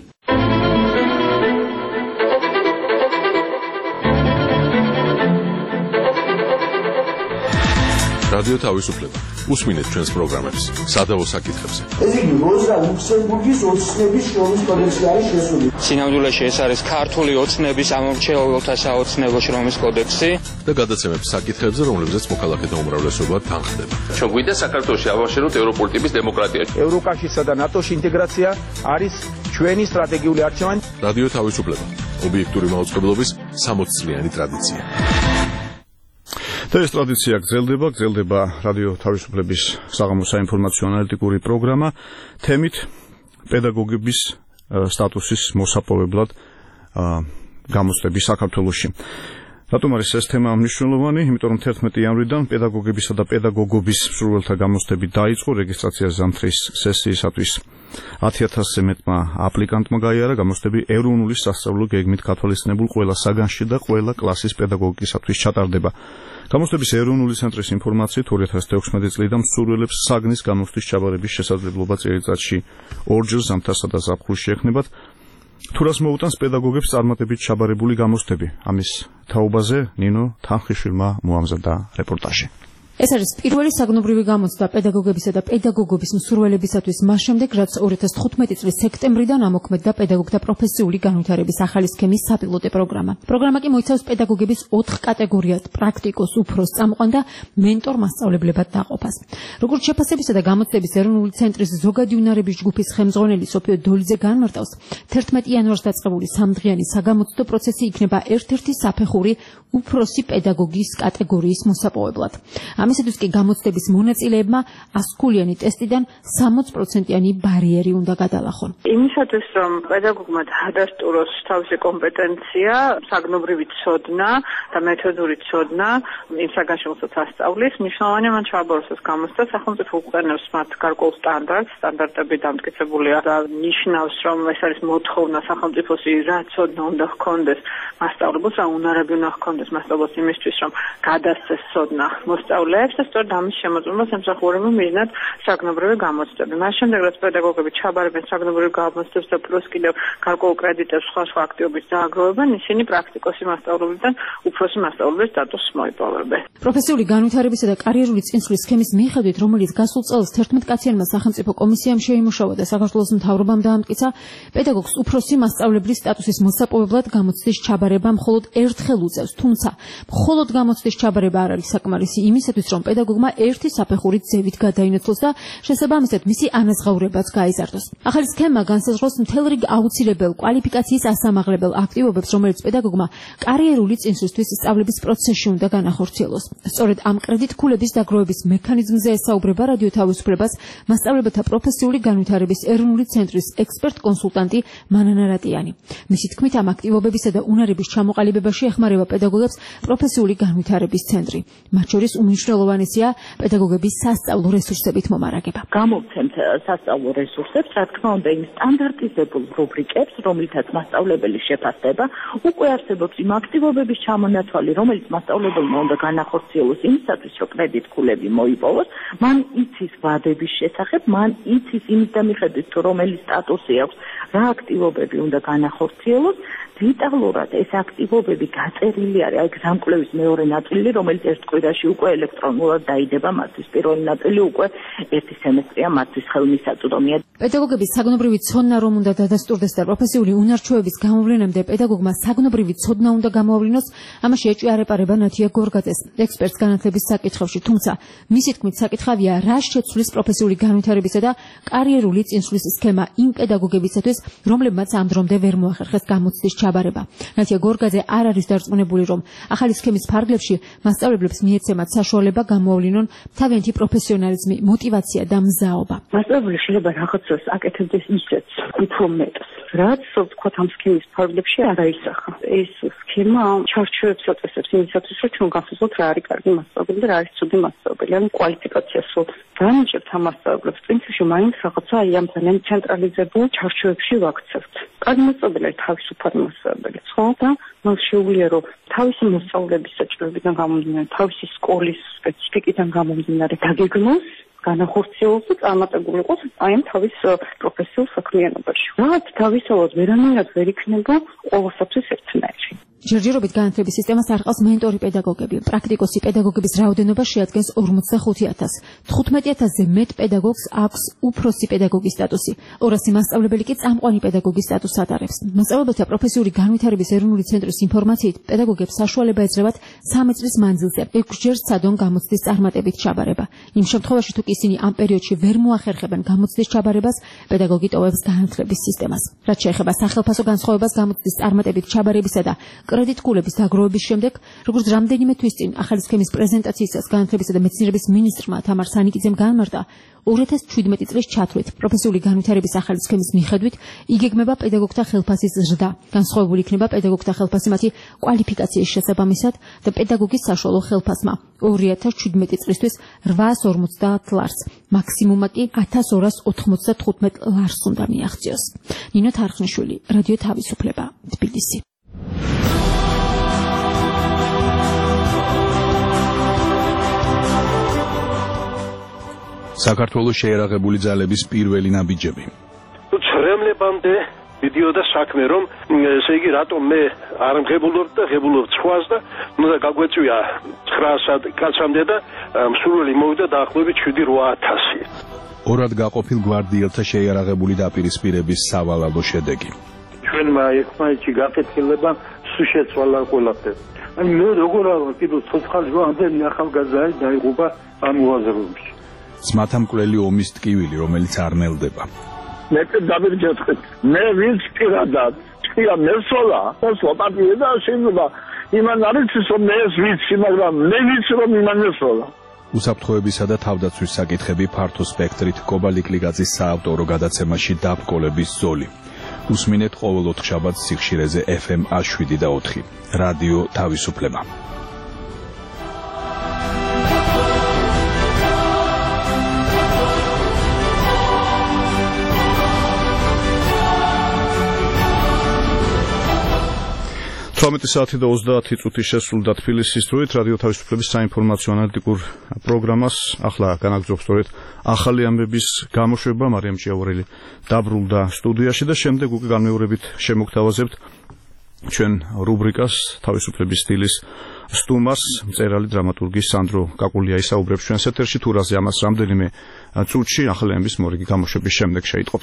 რადიო თავისუფლება. უსმინეთ ჩვენს პროგრამებს, სადავო საკითხებზე. ეს იგი როზა ლუქსემბურგის ოცნების შრომის კოდექსი არის შესული. სინამდვილეში ეს არის ქართული ოცნების ამომრჩეველთა საოცნებო შრომის კოდექსი და გადაცემებს საკითხებზე, რომლებზეც მოქალაქეთა უმრავლესობა თანხდება. ჩვენ გვინდა საქართველოში ავაშენოთ ევროპული ტიპის დემოკრატია. ევროკავშირსა და ნატოს ინტეგრაცია არის ჩვენი სტრატეგიული არჩევანი. რადიო თავისუფლება. ობიექტური მაუწყებლობის სამოცი წლიანი ტრადიცია. და ეს ტრადიცია გრძელდება, გრძელდება რადიო თავისუფლების საღამო საინფორმაციო ანალიტიკური პროგრამა თემით პედაგოგების სტატუსის მოსაპოვებლად გამოცდები საქართველოში. რატომ არის ეს თემა მნიშვნელოვანი? იმიტომ რომ თერთმეტი იანვრიდან პედაგოგებისა და პედაგოგობის მსურველთა გამოცდები დაიწყო, რეგისტრაცია ზამთრის სესიისათვის ათი ათასზე მეტმა აპლიკანტმა გაიარა. გამოცდები ეროვნული სასწავლო გეგმით გათვალისწინებულ ყველა საგანში და ყველა კლასის პედაგოგისათვის ჩატარდება. გამოცდების ეროვნული ცენტრის ინფორმაციით ორი ათას თექვსმეტი წლიდან მსურველებს საგნის გამოცდის ჩაბარების შესაძლებლობა წელიწადში ორჯერ ზამთარსა და ზაფხულში ექნებათ. თუ რას მოუტანს პედაგოგებს წარმატებით ჩაბარებული გამოცდები? ამის თაობაზე ნინო თანხიშვილმა მოამზადა რეპორტაჟი. ეს არის პირველი საგნობრივი გამოცდა პედაგოგებისა და პედაგოგობის მსურველებისათვის მას შემდეგ, რაც ორი ათას თხუთმეტი წლის სექტემბრიდან ამოქმედდა პედაგოგთა პროფესიული განვითარების ახალი სქემის საპილოტე პროგრამა. პროგრამა კი მოიცავს პედაგოგების ოთხ კატეგორიად: პრაქტიკოს, უფროს, წამყვან და მენტორ მასწავლებლებად დაყოფას. როგორც შეფასებისა და გამოცდების ეროვნული ცენტრის ზოგადი უნარების ჯგუფის ხელმძღვანელი სოფიო დოლიძე განმარტავს, თერთმეტი იანვარს დაწყებული სამდღიანი საგამოცდო პროცესი იქნება ერთ-ერთი საფეხური უფროსი პედაგოგის კატეგორიის მოსაპოვებლად. ამისათვის კი გამოცდების მონაწილეებმა ასკულიანი ტესტიდან სამოცი პროცენტიანი ბარიერი უნდა გადალახონ. იმისათვის რომ პედაგოგმა დაადასტუროს თავისი კომპეტენცია, საგნობრივი ცოდნა და მეთოდური ცოდნა იმ საგანში, რომელსაც ასწავლის, მნიშვნელოვანია მან ჩააბაროს ეს გამოცდა. სახელმწიფო უყენებს მათ გარკვეულ სტანდარტს, სტანდარტები დამტკიცებულია და ნიშნავს, რომ ეს არის მოთხოვნა სახელმწიფოსი, რა ცოდნა უნდა ჰქონდეს მასწავლებლს, რა უნარები უნდა ჰქონდეს მასწავლებლს იმისთვის, რომ გადასცეს ცოდნა მოსწავლე. დღეებს და სწორედ ამის შემოწმებას ემსახურება მიზნად საგნობრივი გამოცდები. მას შემდეგ რაც პედაგოგები ჩაბარებენ საგნობრივ გამოცდებს და პლუს კიდევ გარკვეულ კრედიტებს სხვა სხვა აქტივობის დააგროვებენ, ისინი პრაქტიკოსი მასწავლებელთან უფროსი მასწავლებლის სტატუსს მოიპოვებენ. პროფესიული განვითარებისა და კარიერული წინსვლის სქემის მიხედვით, რომელიც გასულ წელს თერთმეტ-კაციანმა სახელმწიფო კომისიამ შეიმუშავა და საქართველოს მთავრობამ დაამტკიცა, პედაგოგს უფროსი მასწავლებლის სტატუსის მოსაპოვებლად გამოცდის ჩაბარება მხოლოდ ერთხელ უწევს, თუმცა მხოლოდ გამოცდის ჩაბარება არ არის საკმარისი იმისათვის, რომ პედაგოგმა ერთი საფეხურით ზევით გადაინაცვლოს და შესაბამისად მისი ანაზღაურებაც გაიზარდოს. ახალი სქემა განსაზღვროს მთელ რიგ აუცილებელ კვალიფიკაციის ასამაღლებელ აქტივობებს, რომელიც პედაგოგმა კარიერული წინსვლისთვის სწავლების პროცესში უნდა განახორციელოს. სწორედ ამ კრედიტქულების დაგროვების მექანიზმზე ესაუბრება რადიო თავისუფლებას მასწავლებელთა პროფესიული განვითარების ეროვნული ცენტრის ექსპერტ-კონსულტანტი მანანა რატიანი. მისი თქმით, ამ აქტივობებისა და უნარების ჩამოყალიბებაში ეხმარება პედაგოგებს პროფესიული განვითარების ცენტრი. მათ შორის უმნიშვნელოვანესია პედაგოგების სასწავლო რესურსებით მომარაგება. გამოვცემთ სასწავლო რესურსებს, რა თქმა უნდა, იმ სტანდარტიზებულ რუბრიკებს, რომლითაც მასწავლებელი შეფასდება, უკვე არსებობს იმ აქტივობების ჩამონაცვალი, რომელიც მასწავლებელმა უნდა განახორციელოს იმისათვის, რომ კრედიტქულები მოიპოვოს, მან იცის ვადების შესახებ, მან იცის იმის დამიხედვით, თუ რომელი სტატუსი აქვს, რა აქტივობები უნდა განახორციელოს. დეტალურად ეს აქტივობები გაწერილი არის, აი გზამკვლევის მეორე ნაწილი, რომელიც ერთ კვირაში უკვე ელექტრონულად დაიდება, მათთვის პირველი ნაწილი უკვე ერთი სემესტრია, მათთვის ხელმისაწვდომია. პედაგოგების საგნობრივი ცოდნა რომ უნდა დადასტურდეს და პროფესიული უნარჩვევების გამოვლენამდე პედაგოგმა საგნობრივი ცოდნა უნდა გამოავლინოს, ამაში ეჭვი არ ეპარება ნათია გორგაძეს, ექსპერტს განათლების საკითხებში, თუმცა მისი თქმით საკითხავია, რა შეცვლის პროფესიული განვითარებისა და კარიერული წინსვლის სქემა იმ პედაგოგებისათვის, რომლებმაც ამ დრომდე ვერ მოახერხეს გამოცდის ჩაბარება. ნათია გორგაძე არ არის დარწმუნებული, რომ ახალი სქემის ფარგლებში მასწავლებლებს მიეცემათ საშუალება გამოავლინონ თავიანთი პროფესიონალიზმი, мотивация და მზაობა. მასწავლებელი შეიძლება რაღაცას აკეთებდეს ისეც, უფრო მეტს, რაც ვთქვათ ამ სქემის ფარგლებში არ აისახა. ეს სქემა ჩარჩოებს აწესებს იმისათვის, რომ ჩვენ გავხსნათ რა არის კარგი მასწავლებელი და რა არის ცუდი მასწავლებელი, ანუ კვალიფიკაციას განაჩერთ ამ მასწავლებლებს პრინციპში მაინც რაღაცა აი ამ ძალიან ცენტრალიზებულ ჩარჩოებში ვაქცევთ. კარგი მასწავლებელი არის თავისუფალი მასწავლებელი, ხო? და მას შეუძლია რომ თავისი მოსწავლეების საჭიროებიდან გამომდინარე, თავისი სკოლის სპეციფიკიდან გამომდინარე დაგეგმოს, განახორციელოს და წარმატებული იყოს აი ამ თავის პროფესიულ საქმიანობაში. რაც თავისთავად ვერანაირად ვერ იქნება ყოველსათვის ერთნაირი. ჯერჯერობით განათლების სისტემას არყავს მენტორი პედაგოგები. პრაქტიკოსი პედაგოგების რაოდენობა შეადგენს ორმოცდახუთი ათასს. თხუთმეტი ათასზე მეტ პედაგოგს აქვს უფროსი პედაგოგის სტატუსი. ორასი მასწავლებელი კი წამყვანი პედაგოგის სტატუსს ატარებს. მასწავლებელთა პროფესიული განვითარების ეროვნული ცენტრის ინფორმაციით, პედაგოგებს საშუალება ეძრებათ სამი წლის მანძილზე ექვსჯერ სცადონ გამოცდის წარმატებით ჩაბარება. იმ შემთხვევაში, თუ ისინი ამ პერიოდში ვერ მოახერხებენ გამოცდის ჩაბარებას, პედაგოგი ტოვებს განათლების სისტემას. რაც შეეხება სახელფასო განსხვავებას გამოცდის წარმატებით ჩაბარებისა და კრედიტქულების დაგროვების შემდეგ, როგორც რამდენიმე თვის წინ ახალი სქემის პრეზენტაციისას განათლებისა და მეცნიერების მინისტრმა თამარ სანიკიძემ განმარტა, ორი ათას ჩვიდმეტი წლის ჩათვლით პროფესიული განვითარების ახალი სქემის მიხედვით იგეგმება პედაგოგთა ხელფასის ზრდა. განსხვავებული იქნება პედაგოგთა ხელფასი მათი კვალიფიკაციის შესაბამისად და პედაგოგის საშუალო ხელფასმა ორი ათას ჩვიდმეტი წლისთვის რვაას ორმოცდაათ ლარს, მაქსიმუმად კი ათას ორას ოთხმოცდათხუთმეტ ლარს უნდა მიაღწიოს. ნინო თარხნიშვილი, რადიო თავისუფლება, თბილისი. საქართველოს შეერაღებული ძალების პირველი ნაბიჯები. ცრემლებამდე მიდიოდა საქმე, რომ ესე იგი რატომ მე არ მღებულობ და ღებულობ სხვას და უნდა გაგვეწვია ცხრაასად კაცამდე და მსურველი მოვიდა დაახლოებით შვიდი რვა ათასი. ორად გაყოფილ გვარდიელთა შეიარაღებული დაპირისპირების სავალალო შედეგი. ჩვენმა ერთმანეთში გაკეთილება სულ შეცვალა ყველაფერი. აი მე როგორ არა კიდევ ცოცხალი ამდენი ახალგაზრდა დაიღუპა ამ უაზროებში. ძმათამკვლელი ომის ტკივილი, რომელიც არ ნელდება. მე დავირჯეთხეთ. მე ვინც პირადად თქვია მესოლა, მოსვა პატივი და შეიძლება იმან არის რომ მე ეს ვიცი, მაგრამ მე ვიცი რომ იმან მესოლა. უსაფრთხოებისა და თავდაცვის საკითხები ფართო სპექტრით კობალიკ ლიგაძის საავტორო გადაცემაში დაბკოლების ზოლი. უსმინეთ ყოველ ოთხშაბათს სიხშირეზე ეფ ემ შვიდ და ოთხი. რადიო თავისუფლება. ოცდამეტი საათი და ოცდაათი წუთი შესრულდა თბილისის დროით რადიო თავისუფლების საინფორმაციო ანალიტიკურ პროგრამას ახლა განაგრძობს სწორედ ახალი ამბების გამოშვება. მარიამ ჭიაურელი დაბრუნდა სტუდიაში და შემდეგ უკვე განმეორებით შემოგთავაზებთ ჩვენ რუბრიკას თავისუფლების სტილის სტუმარს, მწერალი დრამატურგი სანდრო კაკულია ისაუბრებს ჩვენს ეთერში. თუ რაზე ამას რამდენიმე წუთში ახალი ამბის მორიგი გამოშვების შემდეგ შეიტყობთ.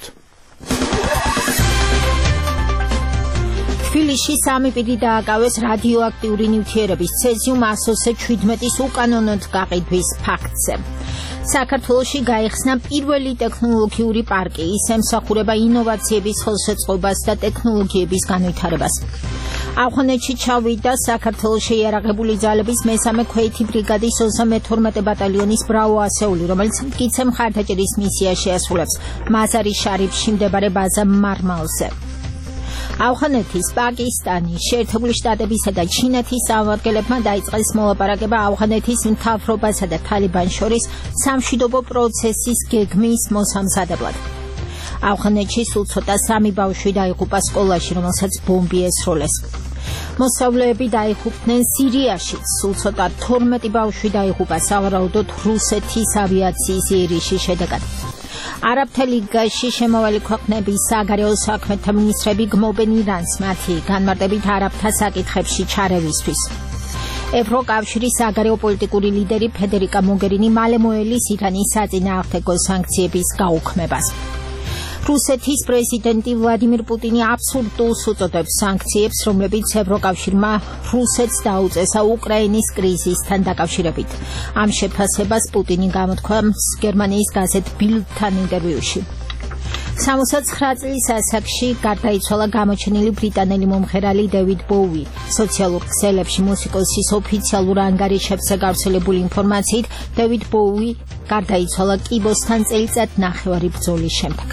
თბილისში სამი პირი დააკავეს რადიოაქტიური ნივთიერების ცეზიუმ ასოცე შვიდმეტის უკანონოდ გაყიდვის ფაქტზე. საქართველოში გაიხსნა პირველი ტექნოლოგიური პარკი, ის ემსახურება ინოვაციების ხელშეწყობას და ტექნოლოგიების განვითარებას. ავღანეთში ჩავიდა საქართველოს შეიარაღებული ძალების მესამე ქვეითი ბრიგადის ოცდამეთორმეტე ბატალიონის ბრავო ასეული, რომელიც მტკიცე მხარდაჭერის მისიას შეასრულებს მაზარი შარიფში მდებარე ბაზა მარმალზე. ავღანეთის, პაკისტანის, შეერთებული შტატებისა და ჩინეთის სამმართველებმა დაიწყეს მოლაპარაკება ავღანეთის მთავრობასა და თალიბანს შორის სამშვიდობო პროცესის გეგმის მოსამზადებლად. ავღანეთში სულ ცოტა სამი ბავშვი დაიღუპა სკოლაში, რომელსაც ბომბი ესროლეს. მოსწავლეები დაიღუპნენ სირიაში, სულ ცოტა თორმეტი ბავშვი დაიღუპა სავარაუდოდ რუსეთის ავიაციის იერიშის შედეგად. არაბთა ლიგაში შემავალი ქვეყნების საგარეო საქმეთა მინისტრები გმობენ ირანს მათი განმარტებით არაბთა საკითხებში ჩარევისთვის. ევროკავშირის საგარეო პოლიტიკური ლიდერი ფედერიკა მოგერინი მალე მოელის ირანის საწინააღმდეგო სანქციების გაუქმებას. რუსეთის პრეზიდენტი ვლადიმირ პუტინი აბსურდულს უწოდებს სანქციებს, რომლებიც ევროკავშირმა რუსეთს დაუწესა უკრაინის კრიზისთან დაკავშირებით. ამ შეფასებას პუტინი გამოთქვა გერმანიის გაზეთ ბილდთან ინტერვიუში. სამოცდაცხრა წლის ასაკში გარდაიცვალა გამოჩენილი ბრიტანელი მომღერალი დევიდ ბოუი. სოციალურ ქსელებში მუსიკოსის ოფიციალურ ანგარიშებზე გავრცელებული ინფორმაციით, დევიდ ბოუი გარდაიცვალა კიბოსთან წელიწად ნახევარი ბრძოლის შემდეგ.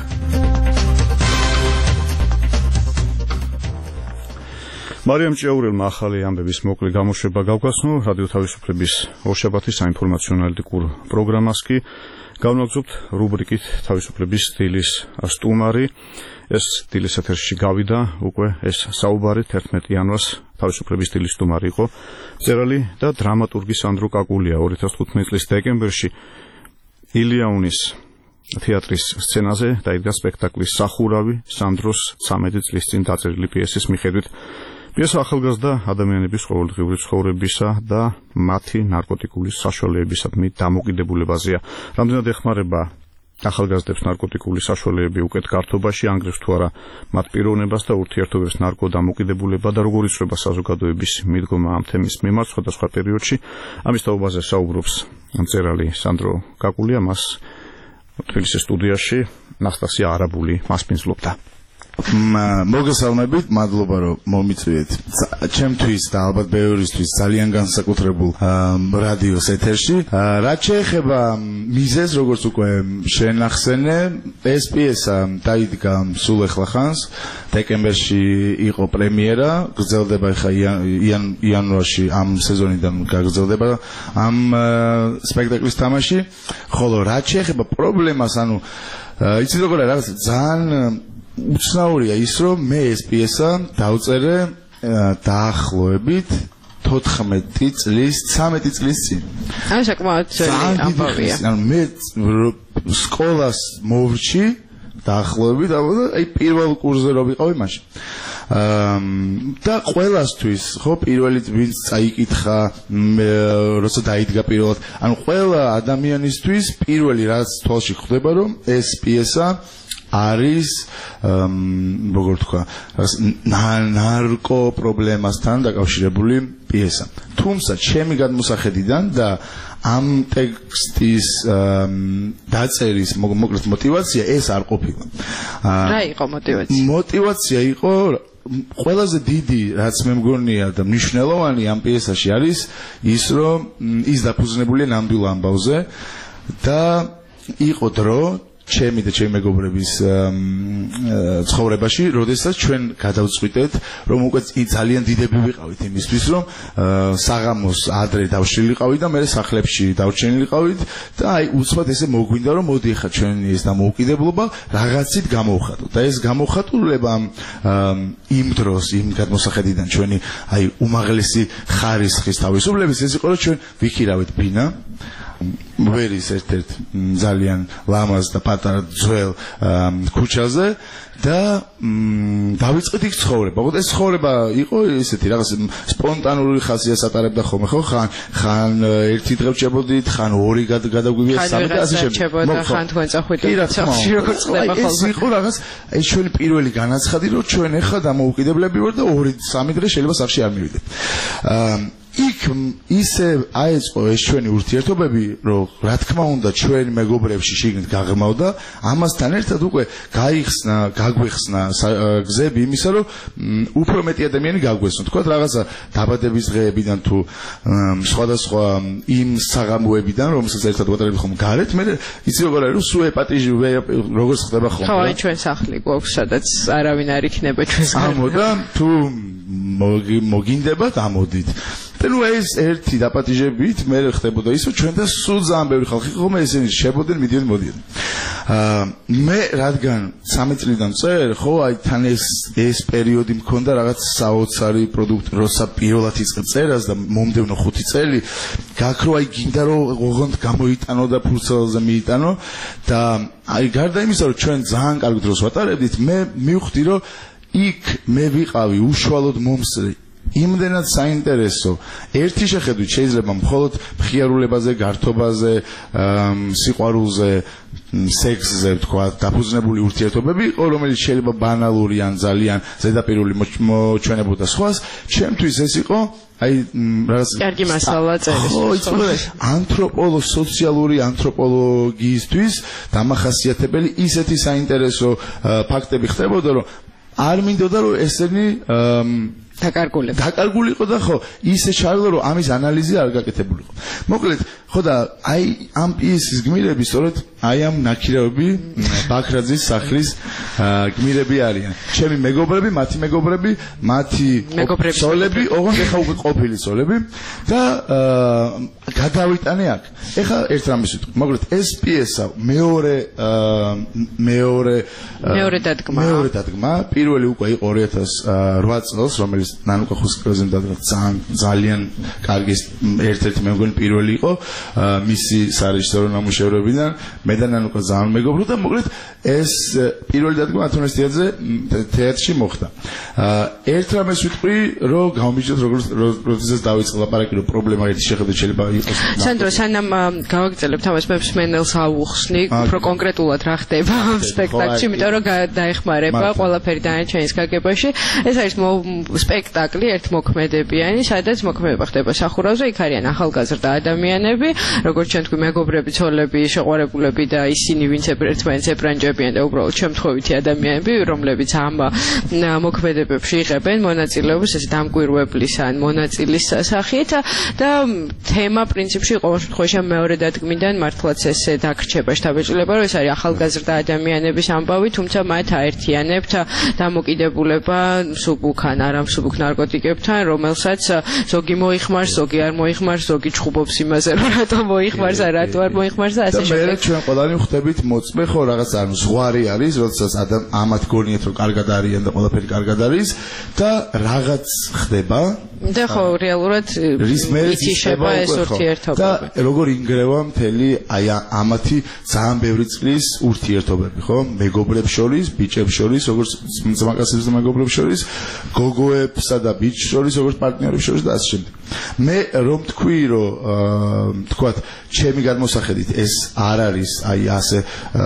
მარიამ ჭიაურელმა ახალი ამბების მოკლე გამოშვება გავგაცნო რადიო თავისუფლების ორშაბათის საინფორმაციო ანალიტიკურ პროგრამას კი გავნაგზობთ რუბრიკით თავისუფლების სტილის სტუმარი. ეს სტილის ეთერში გავიდა უკვე ეს საუბარი თერთმეტი იანვარს თავისუფლების სტილის სტუმარი იყო მწერალი და დრამატურგი სანდრო კაკულია. ორი ათას თხუთმეტი წლის დეკემბერში ილიაუნის თეატრის სცენაზე დაიდგა სპექტაკლის სახურავი სანდროს ცამეტი წლის წინ დაწერილი პიესის მიხედვით. პიესა ახალგაზრდა ადამიანების ყოველდღიური ცხოვრებისა და მათი ნარკოტიკული საშუალებისადმი დამოკიდებულებაზეა. რამდენად ეხმარება ახალგაზრდებს ნარკოტიკული საშუალებები უკეთ გართობაში, ანგრევს თუ არა მათ პიროვნებას და ურთიერთობებს ნარკოდამოკიდებულება და როგორ იცვლება საზოგადოების მიდგომა ამ თემის მიმართ სხვადასხვა პერიოდში. ამის თაობაზე საუბრობს მწერალი სანდრო კაკულია, მას თბილისის სტუდიაში ნასტასია არაბული მასპინძლობდა. მოგესალმებით, მადლობა რომ მომიწვიეთ ჩემთვის და ალბათ ბევრისთვის ძალიან განსაკუთრებულ რადიოს ეთერში. რაც შეეხება მიზეზს, როგორც უკვე შენახსენე, ეს პიესა დაიდგა სულ ეხლახანს, დეკემბერში იყო პრემიერა, გრძელდება ხა იანვარში ამ სეზონიდან გაგრძელდება ამ სპექტაკლის თამაში, ხოლო რაც შეეხება პრობლემას, ანუ იცით როგორ არის, რაღაც ძალიან უცნაურია ის, რომ მე ეს პიესა დავწერე დაახლოებით თოთხმეტი წლის, ცამეტი წლის წინ. აი საკმაოდ ძველი ამბავია. ანუ მე სკოლას მოვრჩი დაახლოებით, აი პირველ კურსზე რო ვიყავი მაშინ. და ყველასთვის, ხო, პირველი ვინც წაიკითხა, როცა დაიდგა პირველად, ანუ ყველა ადამიანისთვის პირველი რაც თვალში ხვდება, რომ ეს პიესა არის როგორ თქვა ნარკო პრობლემასთან დაკავშირებული პიესა. თუმცა ჩემი გადმოსახედიდან და ამ ტექსტის დაწერის მოკლედ мотиваცია ეს არ ყოფილა. რა იყო мотиваცია? мотиваცია იყო ყველაზე დიდი, რაც მე მგონია და მნიშვნელოვანი ამ პიესაში არის ის, რომ ის დაფუძნებულია ნამდვილ ამბავზე და იყო დრო ჩემი და ჩემი მეგობრების ცხოვრებაში, როდესაც ჩვენ გადავწყვიტეთ, რომ უკვე ძალიან დიდები ვიყავით იმისთვის, რომ საღამოს ადრე დავშლილიყავით და მე სახლებში დავჩენილიყავით და აი უცბად ესე მოგვინდა, რომ მოდი ახლა ჩვენი ეს დამოუკიდებლობა რაღაცით გამოვხატოთ. და ეს გამოვხატულება იმ დროს, იმ გადმოსახედიდან ჩვენი აი უმაღლესი ხარისხის თავისუფლების ეს იყო, რომ ჩვენ ვიქირავით ბინა ვერის ერთ-ერთ ძალიან ლამაზ და პატარა ძველ ქუჩაზე და დავიწყეთ იქ ცხოვრება. ოღონდ ეს ცხოვრება იყო ისეთი რაღაც სპონტანური ხასიათს ატარებდა ხოლმე, ხო? ხან ხან ერთი დღე ვჭებოდით, ხან ორი გადაგვივიეს სამი და ასე შემდგომ. ხან თქვენ წახვიდეთ სახლში როგორც ხდება ხოლმე. ეს იყო რაღაც ეს ჩვენი პირველი განაცხადი, რომ ჩვენ ახლა დამოუკიდებლები ვართ და ორი სამი დღე შეიძლება სახლში არ მივიდეთ. იქ ისე აეწყო ეს ჩვენი ურთიერთობები, რომ რა თქმა უნდა ჩვენი მეგობრებში შიგნით გაღრმავდა, ამასთან ერთად უკვე გაიხსნა, გაგვეხსნა გზები იმისა, რომ უფრო მეტი ადამიანი გაგვესწროთ. თქვა რაღაცა დაბადების დღეებიდან თუ სხვადასხვა იმ საღამოებიდან, რომელსაც ერთად ვატარებთ ხოლმე გარეთ, მე იცი როგორ არის, რომ სულ ეპატიჟი როგორც ხდება ხოლმე. ხო, აი ჩვენ სახლი გვაქვს, სადაც არავინ არ იქნება ჩვენს გარეთ. ამოდა თუ მოგინდება, დამოდით. ну ეს ერთი დაპატიჟებით მე ხდებოდა ის რომ ჩვენ და სულ ძალიან ბევრი ხალხი ხომ ესენი შებოდნენ მიდიოდნენ მოდიოდნენ აა მე რადგან სამი წლიდან წერ ხო აი თან ეს ეს პერიოდი მქონდა რაღაც საოცარი პროდუქტი როცა პირველად იწყე წერას და მომდევნო ხუთი წელი გაქრო აი გინდა რომ ოღონდ გამოიტანო და ფურცელზე მიიტანო და აი გარდა იმისა რომ ჩვენ ძალიან კარგ დროს ვატარებდით მე მივხვდი რომ იქ მე ვიყავი უშუალოდ მომსწრე იმდენად საინტერესო ერთი შეხედვით შეიძლება მხოლოდ მხიარულებაზე, გართობაზე, სიყვარულზე, სექსზე თქვა დაფუძნებული ურთიერთობები იყო, რომელიც შეიძლება ბანალური ან ძალიან ზედაპირული მოჩვენებოდა სხვას, ჩემთვის ეს იყო აი რაღაც კარგი მასალა წერის. ხო, იცოდი, ანთროპოლო სოციალური ანთროპოლოგიისთვის დამახასიათებელი ისეთი საინტერესო ფაქტები ხდებოდა, რომ არ მინდოდა რომ ესენი დაკარგულიყო. დაკარგულიყო და ხო, ისე ჩავილა რომ ამის ანალიზი არ გაკეთებულიყო. მოკლედ, ხო და აი ამ პიესის გმირები სწორედ აი ამ ნაქირავები ბაქრაძის სახლის გმირები არიან. ჩემი მეგობრები, მათი მეგობრები, მათი სოლები, ოღონდ ეხა უკვე ყოფილი სოლები და გადავიტანე აქ. ეხა ერთ რამეს ვიტყვი. მოკლედ, ეს პიესა მეორე მეორე მეორე დადგმა. მეორე დადგმა, პირველი უკვე იყო ორი ათას რვა წელს, რომელიც ნანუკა ხუსკროზე დადგა ძალიან ძალიან კარგი ერთ-ერთი მე მგონი პირველი იყო მისი სარეჟისორო ნამუშევრებიდან. მე და ნანუკა ძალიან მეგობრობ და მოკლედ ეს პირველი დადგმა ათონეს თეატრზე თეატრში მოხდა. ერთ რამეს ვიტყვი, რომ გამომიჯოთ როგორც როდესაც დავიწყე ლაპარაკი, რომ პრობლემა ერთი შეხედვით შეიძლება იყოს. სანდრო, სანამ გავაგრძელებთ ამას, მე მსმენელს ავუხსნი, უფრო კონკრეტულად რა ხდება ამ სპექტაკლში, იმიტომ რომ დაეხმარება ყველაფერი დანარჩენის გაგებაში. ეს არის სპექტაკლი ერთმოქმედებიანი, სადაც მოქმედება ხდება სახურავზე, იქ არიან ახალგაზრდა ადამიანები, როგორც ჩვენ თქვი, მეგობრები, ცოლები, შეყვარებულები და ისინი, ვინც ერთმანეთს ებრანჯებიან და უბრალოდ შემთხვევითი ადამიანები, რომლებიც ამ მოქმედებებში იღებენ მონაწილეობას, ესე დამკვირვებლის ან მონაწილის სახით და თემა პრინციპში ყოველ შემთხვევაში მეორე დადგმიდან მართლაც ესე დაგრჩება შთაბეჭდილება, რომ ეს არის ახალგაზრდა ადამიანების ამბავი, თუმცა მათ აერთიანებთ დამოკიდებულება მსუბუქ ან არამსუბუქ ნარკოტიკებთან, რომელსაც ზოგი მოიხმარს, ზოგი არ მოიხმარს, ზოგი ჩხუბობს იმაზე, რომ რატო მოიხმარს, ან რატო არ მოიხმარს და ასე შემდეგ. და მე ჩვენ ყველანი ვხვდებით მოწმე ხო რაღაც არ ზღვარი არის, როდესაც ამათ გონიათ რომ კარგად არიან და ყველაფერი კარგად არის და რაღაც ხდება. და ხო, რეალურად იციშება ეს ურთიერთობები. და როგორ ინგრევა მთელი აი ამათი ძალიან ბევრი წლის ურთიერთობები, ხო? მეგობრებს შორის, ბიჭებს შორის, როგორც ძმაკაცებს და მეგობრებს შორის, გოგოებსა და ბიჭს შორის, როგორც პარტნიორებს შორის და ასე შემდეგ. მე რომ თქვი, რომ თქვათ, ჩემი გადმოსახედით ეს არ არის აი ასე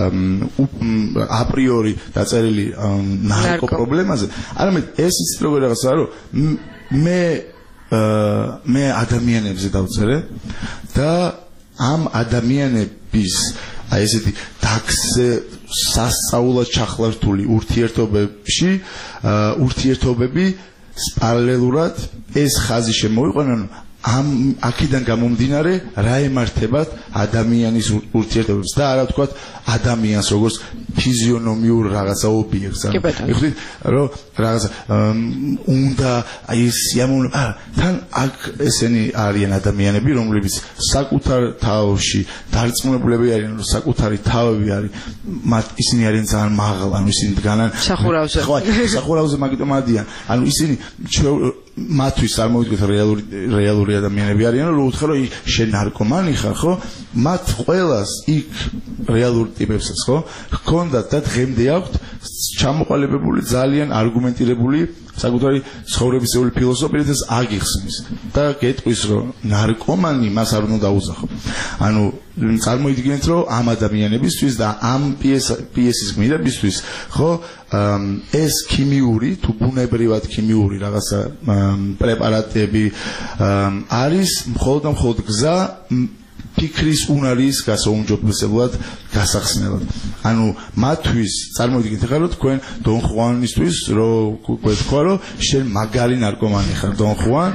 აპრიორი დაწერილი ნარკო პრობლემაზე, არამედ ეს ის როგორ რაღაცაა, რომ მე მე ადამიანებზე დავწერე და ამ ადამიანების აი ესეთი დაქსე სასწაულად ჩახლართული ურთიერთობებში ურთიერთობები პარალელურად ეს ხაზი შემოიყვანა, ამ აქედან გამომდინარე რა ემართებათ ადამიანის ურთიერთობებს და არა ვთქვათ ადამიანს როგორც ფიზიონომიურ რაღაცა ობიექტს. ეხლა რომ რაღაცა უნდა აი სიამოვნება თან აქ ესენი არიან ადამიანები რომლებიც საკუთარ თავში დარწმუნებულები არიან რომ საკუთარი თავები არის მათ ისინი არიან ძალიან მაღლა ანუ ისინი დგანან სახურავზე ხო სახურავზე მაგიტომ ადიან ანუ ისინი მათთვის წარმოვიდგეთ რეალური რეალური ადამიანები არიან რომ უთხრა რომ შენ ნარკომანი ხარ ხო მათ ყველას იქ რეალურ ტიპებსაც ხო ჰქონდათ და დღემდე აქვთ ჩამოყალიბებული ძალიან არგუმენტირებული საკუთარი ცხოვრებისეული ფილოსოფია და აგიხსნის და გეტყვის რომ ნარკომანი მას არ უნდა დაუძახო ანუ წარმოიდგინეთ რომ ამ ადამიანებისთვის და ამ პიესის გმირებისთვის ხო ეს ქიმიური თუ ბუნებრივად ქიმიური რაღაცა პრეპარატები არის მხოლოდ და მხოლოდ გზა ფიქრის უნარის გასაუმჯობესებლად გასახსნელად. ანუ მათთვის წარმოიდგინეთ ახლა რომ თქვენ დონ ხუანისთვის რომ გვეთქვა რომ შენ მაგარი ნარკომანი ხარ დონ ხუან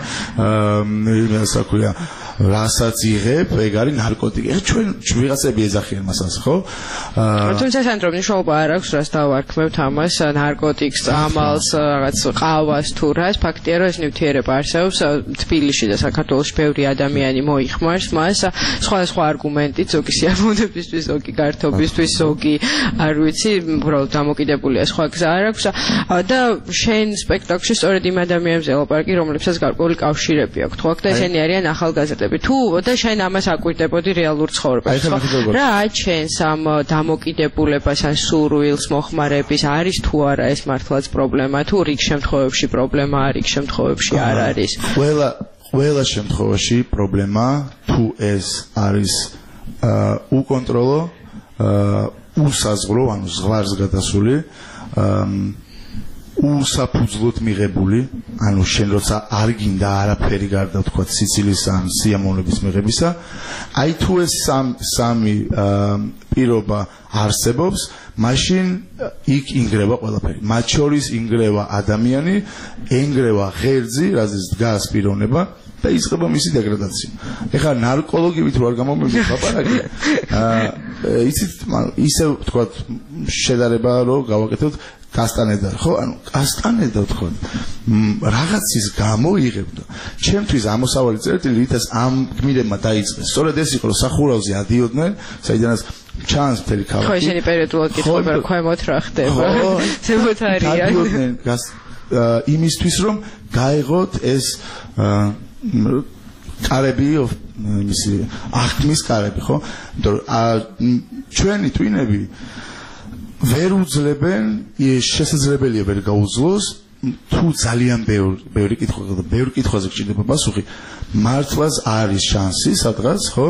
აა ასე ქვია რასაც იღებ ეგ არის ნარკოტიკი. ეხლა ჩვენ ვიღაცები ეძახიან მასას ხო? აა თუმცა სანდრო მნიშვნელობა არ აქვს რას დავარქმევთ ამას ნარკოტიკს, წამალს, რაღაც ყავას თუ რას ფაქტია რომ ეს ნივთიერება არსებობს თბილისში და საქართველოში ბევრი ადამიანი მოიხმარს მას სხვადასხვა არგუმენტით ზოგი სიამოვნებისთვის, ზოგი გართობისთვის, ზოგი არ ვიცი, უბრალოდ დამოკიდებულია სხვა გზა არ აქვს და შენ სპექტაკლში სწორედ იმ ადამიანებზე ელაპარაკი, რომლებსაც გარკვეული კავშირები აქვთ, ხო? და ესენი არიან ახალგაზრდები. თუ და შენ ამას აკვირდებოდი რეალურ ცხოვრებაში, ხო? რა აჩენს ამ დამოკიდებულებას ან სურვილს მოხმარების არის თუ არა ეს მართლაც პრობლემა, თუ რიგ შემთხვევებში პრობლემა არის, რიგ შემთხვევებში არ არის. ყველა ყველა შემთხვევაში პრობლემა თუ ეს არის უკონტროლო უსაზღვრო ანუ ზღვარს გადასული უსაფუძვლოდ მიღებული ანუ შენ როცა არ გინდა არაფერი გარდა თქვა სიცილისა ან სიამოვნების მიღებისა აი თუ ეს სამი პირობა არსებობს მაშინ იქ ინგრევა ყველაფერი მათ შორის ინგრევა ადამიანი ენგრევა ღერძი რაზეც დგას პიროვნება და იწყება მისი დეგრადაცია. ეხლა ნარკოლოგივით რო არ გამომივიდეს ლაპარაკი, აა იცით ისე თქვა შედარება რო გავაკეთოთ კასტანედა, ხო? ანუ კასტანედა თქვა რაღაცის გამო იღებდა. ჩემთვის ამოსავალი წერტილი ვითაც ამ გმირებმა დაიწყეს. სწორედ ეს იყო რომ სახურავზე ადიოდნენ, საიდანაც ჩანს მთელი ქალაქი. ხო, შენი პერიოდულად კითხება რა ქვემოთ რა ხდება. ზემოთ არიან. ადიოდნენ იმისთვის რომ გაეღოთ ეს აა კარები მისი აღქმის კარები ხო ჩვენი twinები ვერ უძლებენ შესაძლებელია ვერ გაუძლოს თუ ძალიან ბევრი კითხვა და ბევრი კითხვაზე გჭირდება პასუხი მართლაც არის შანსი სადღაც ხო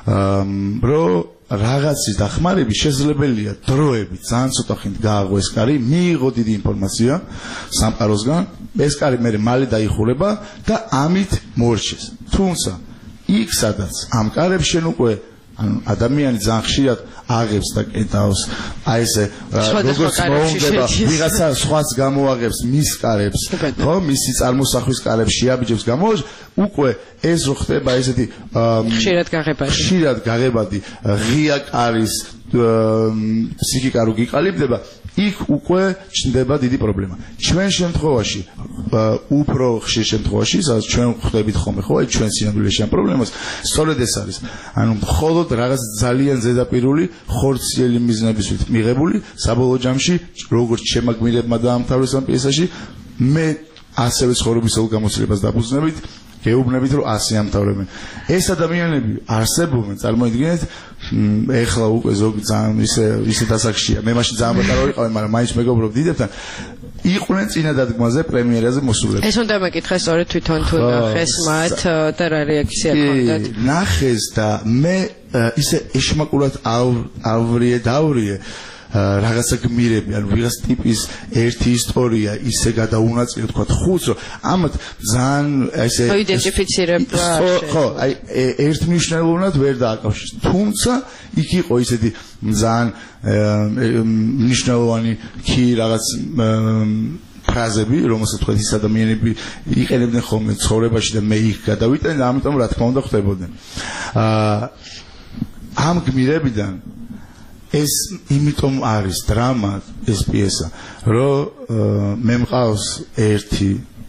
რომ რაღაცის დახმარების შესაძლებელია დროებით ძალიან ცოტა ხნით გააღო ეს კარი მიიღო დიდი ინფორმაცია სამყაროსგან ეს კარი მე მალე დაიხურება და ამით მოერჩეს თუმცა იქ სადაც ამ კარებს შენ უკვე ანუ ადამიანი ძალიან ხშირად აღებს და კეთავს აი ესე როგორც მოუნდება ვიღაცა სხვას გამოაღებს მის კარებს ხო მისი წარმოსახვის კარებს შეაბიჯებს გამოვაჟ უკვე ეს რო ხდება ესეთი ხშირად გაღებადი ხშირად გაღებადი ღია კარის ფსიქიკა რო გიყალიბდება იქ უკვე ჩნდება დიდი პრობლემა. ჩვენ შემთხვევაში უფრო ხშირ შემთხვევაში სადაც ჩვენ ხვდებით ხოლმე ხო აი ჩვენ სინამდვილეში ამ პრობლემას სწორედ ეს არის. ანუ მხოლოდ რაღაც ძალიან ზედაპირული ხორციელი მიზნებისვით მიღებული საბოლოო ჯამში როგორც შემაგმირებმა დაამთავრეს ამ პიესაში მე ასევე ცხოვრებისეულ გამოცდილებას დაფუძნებით გეუბნებით რომ ასე ამთავრებენ. ეს ადამიანები არსებობენ, წარმოიდგინეთ, ეხლა უკვე ზოგი ძალიან ისე ისეთ ასაკშია. მე მაშინ ძალიან პატარა ვიყავი, მაგრამ მაინც მეგობრობ დიდებთან. იყვნენ წინადადგმაზე პრემიერაზე მოსულები. ეს უნდა მეკითხე სწორედ თვითონ თუ ნახეს მათ და რა რეაქცია ჰქონდათ. ნახეს და მე ისე ეშმაკურად ავრიე დავრიე რაღაცა გმირები, ანუ ვიღაც ტიპის ერთი ისტორია ისე გადაუნაწილე თქვა ხუთს, რომ ამათ ძალიან ესე აიდენტიფიცირება ხო, აი ერთმნიშვნელოვნად ვერ დააკავშირეს. თუმცა იქ იყო ისეთი ძალიან მნიშვნელოვანი კი რაღაც ფრაზები, რომელსაც თქვა ის ადამიანები იყენებდნენ ხოლმე ცხოვრებაში და მე იქ გადავიტანე და ამიტომ რა თქმა უნდა ხდებოდნენ. აა ამ გმირებიდან ეს იმიტომ არის დრამა ეს პიესა, რომ მე მყავს ერთი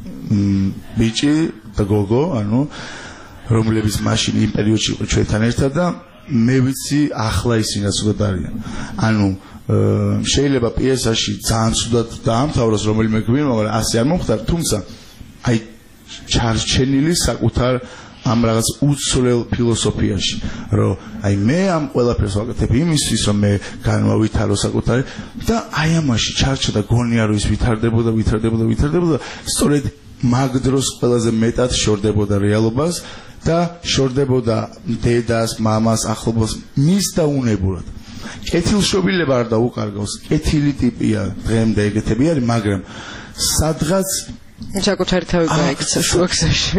ბიჭი და გოგო, ანუ რომლებიც მაშინ იმ პერიოდში იყო ჩვენთან ერთად და მე ვიცი ახლა ისინი რა ცუდად არიან. ანუ შეიძლება პიესაში ძალიან ცუდად დაამთავროს რომელიმე გმირმა, მაგრამ ასე არ მომხდარ, თუმცა აი ჩარჩენილი საკუთარ ამ რაღაც უცვლელ ფილოსოფიაში, რომ აი მე ამ ყველაფერს ვაკეთებ იმისთვის, რომ მე განვავითარო საკუთარი და აი ამაში ჩარჩა და გონია რომ ის ვითარდებოდა, ვითარდებოდა, ვითარდებოდა, სწორედ მაგ დროს ყველაზე მეტად შორდებოდა რეალობას და შორდებოდა დედას, მამას, ახლობელს მის დაუნებურად. კეთილშობილება არ დაუკარგავს, კეთილი ტიპია დღემდე ეგეთები არის, მაგრამ სადღაც საკუთარი თავი გაიქცა შუაგზაში.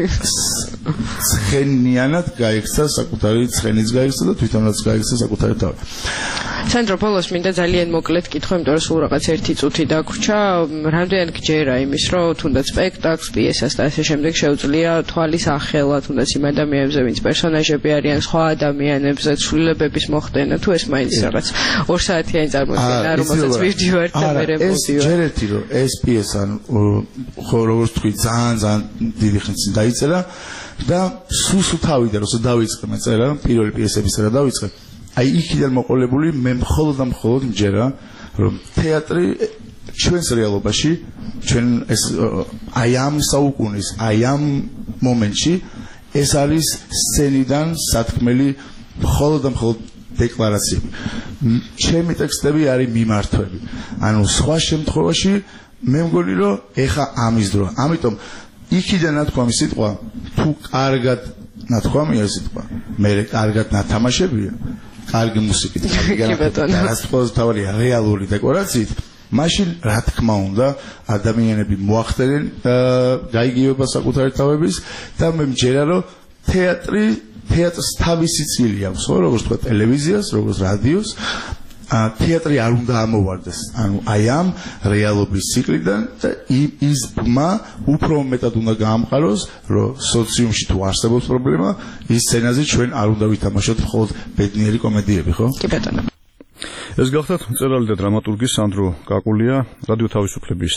ცხენიანად გაიქცა საკუთარი ცხენიც გაიქცა და თვითონაც გაიქცა საკუთარი თავი. სანდრო, ბოლოს მინდა ძალიან მოკლედ კითხო, იმიტომ რომ სულ რაღაც ერთი წუთი დაგვრჩა. რამდენად გჯერა იმის, რომ თუნდაც სპექტაკლს, პიესას და ასე შემდეგ შეუძლია თვალის ახელა, თუნდაც იმ ადამიანებზე, ვინც პერსონაჟები არიან, სხვა ადამიანებზე ცვლილებების მოხდენა, თუ ეს მაინც რაღაც ორ საათიანი წარმოდგენა, რომელსაც ვივდივარ და მე მოდივარ. ეს ჯერეთი რომ ეს პიესა ხო როგორც თქვი ძალიან ძალიან დიდი ხნის წინ დაიწერა და სულ თავიდან როცა დავიწყე მეწერა პირველი პიესების წერა დავიწყე აი იქიდან მოყოლებული მე მხოლოდ და მხოლოდ მჯერა რომ თეატრი ჩვენს რეალობაში ჩვენ ეს აი ამ საუკუნის აი ამ მომენტში ეს არის სცენიდან სათქმელი მხოლოდ და მხოლოდ დეკლარაციები. ჩემი ტექსტები არის მიმართვები. ანუ სხვა შემთხვევაში მე მგონი რომ ეხა ამის დრო. ამიტომ იქიდან ნათქვამი სიტყვა თუ კარგად ნათქვამია სიტყვა, მე კარგად ნათამაშებია, კარგი მუსიკით, და რაც ყოველთავარია რეალური დეკორაციით, მაშინ რა თქმა უნდა ადამიანები მოახდენენ გაიგივება საკუთარი თავების და მე მჯერა რომ თეატრი თეატრს თავისი წილი აქვს, ხო, როგორც თქვა ტელევიზიას, როგორც რადიოს. თეატრი არ უნდა ამოვარდეს, ანუ აი ამ რეალობის ციკლიდან და ის ბმა უფრო მეტად უნდა გაამყაროს, რომ სოციუმში თუ არსებობს პრობლემა, ის სცენაზე ჩვენ არ უნდა ვითამაშოთ მხოლოდ ბედნიერი კომედიები, ხო? კი ბატონო. ეს გახდათ მწერალი და დრამატურგი სანდრო კაკულია, რადიო თავისუფლების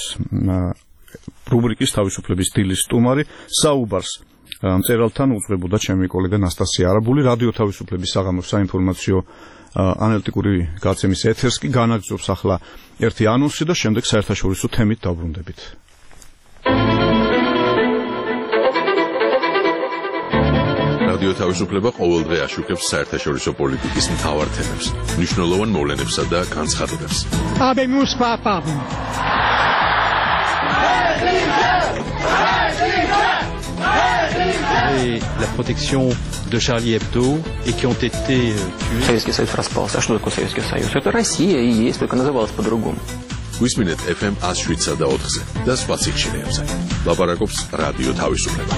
რუბრიკის თავისუფლების დილის სტუმარი, საუბარს მწერალთან უძღვებოდა ჩემი კოლეგა ნასტასია არაბული, რადიო თავისუფლების საღამოს საინფორმაციო ანალიტიკური გაცემის ეთერს კი განაგრძობს ახლა ერთი ანონსი და შემდეგ საერთაშორისო თემით დავბრუნდებით. რადიო თავისუფლება ყოველდღე აშუქებს საერთაშორისო პოლიტიკის მთავარ თემებს, მნიშვნელოვან მოვლენებსა და განცხადებებს. Habemos papa. Et la protection de Charlie Hebdo et qui ont été tués. Советский Союз распался. А что такое Советский Союз? Это Россия и есть, только называлась по-другому. Висминет эф эм one oh seven და ოთხზე და სხვა სიხშირეებზე. ლაპარაკობს რადიო თავისუფლება.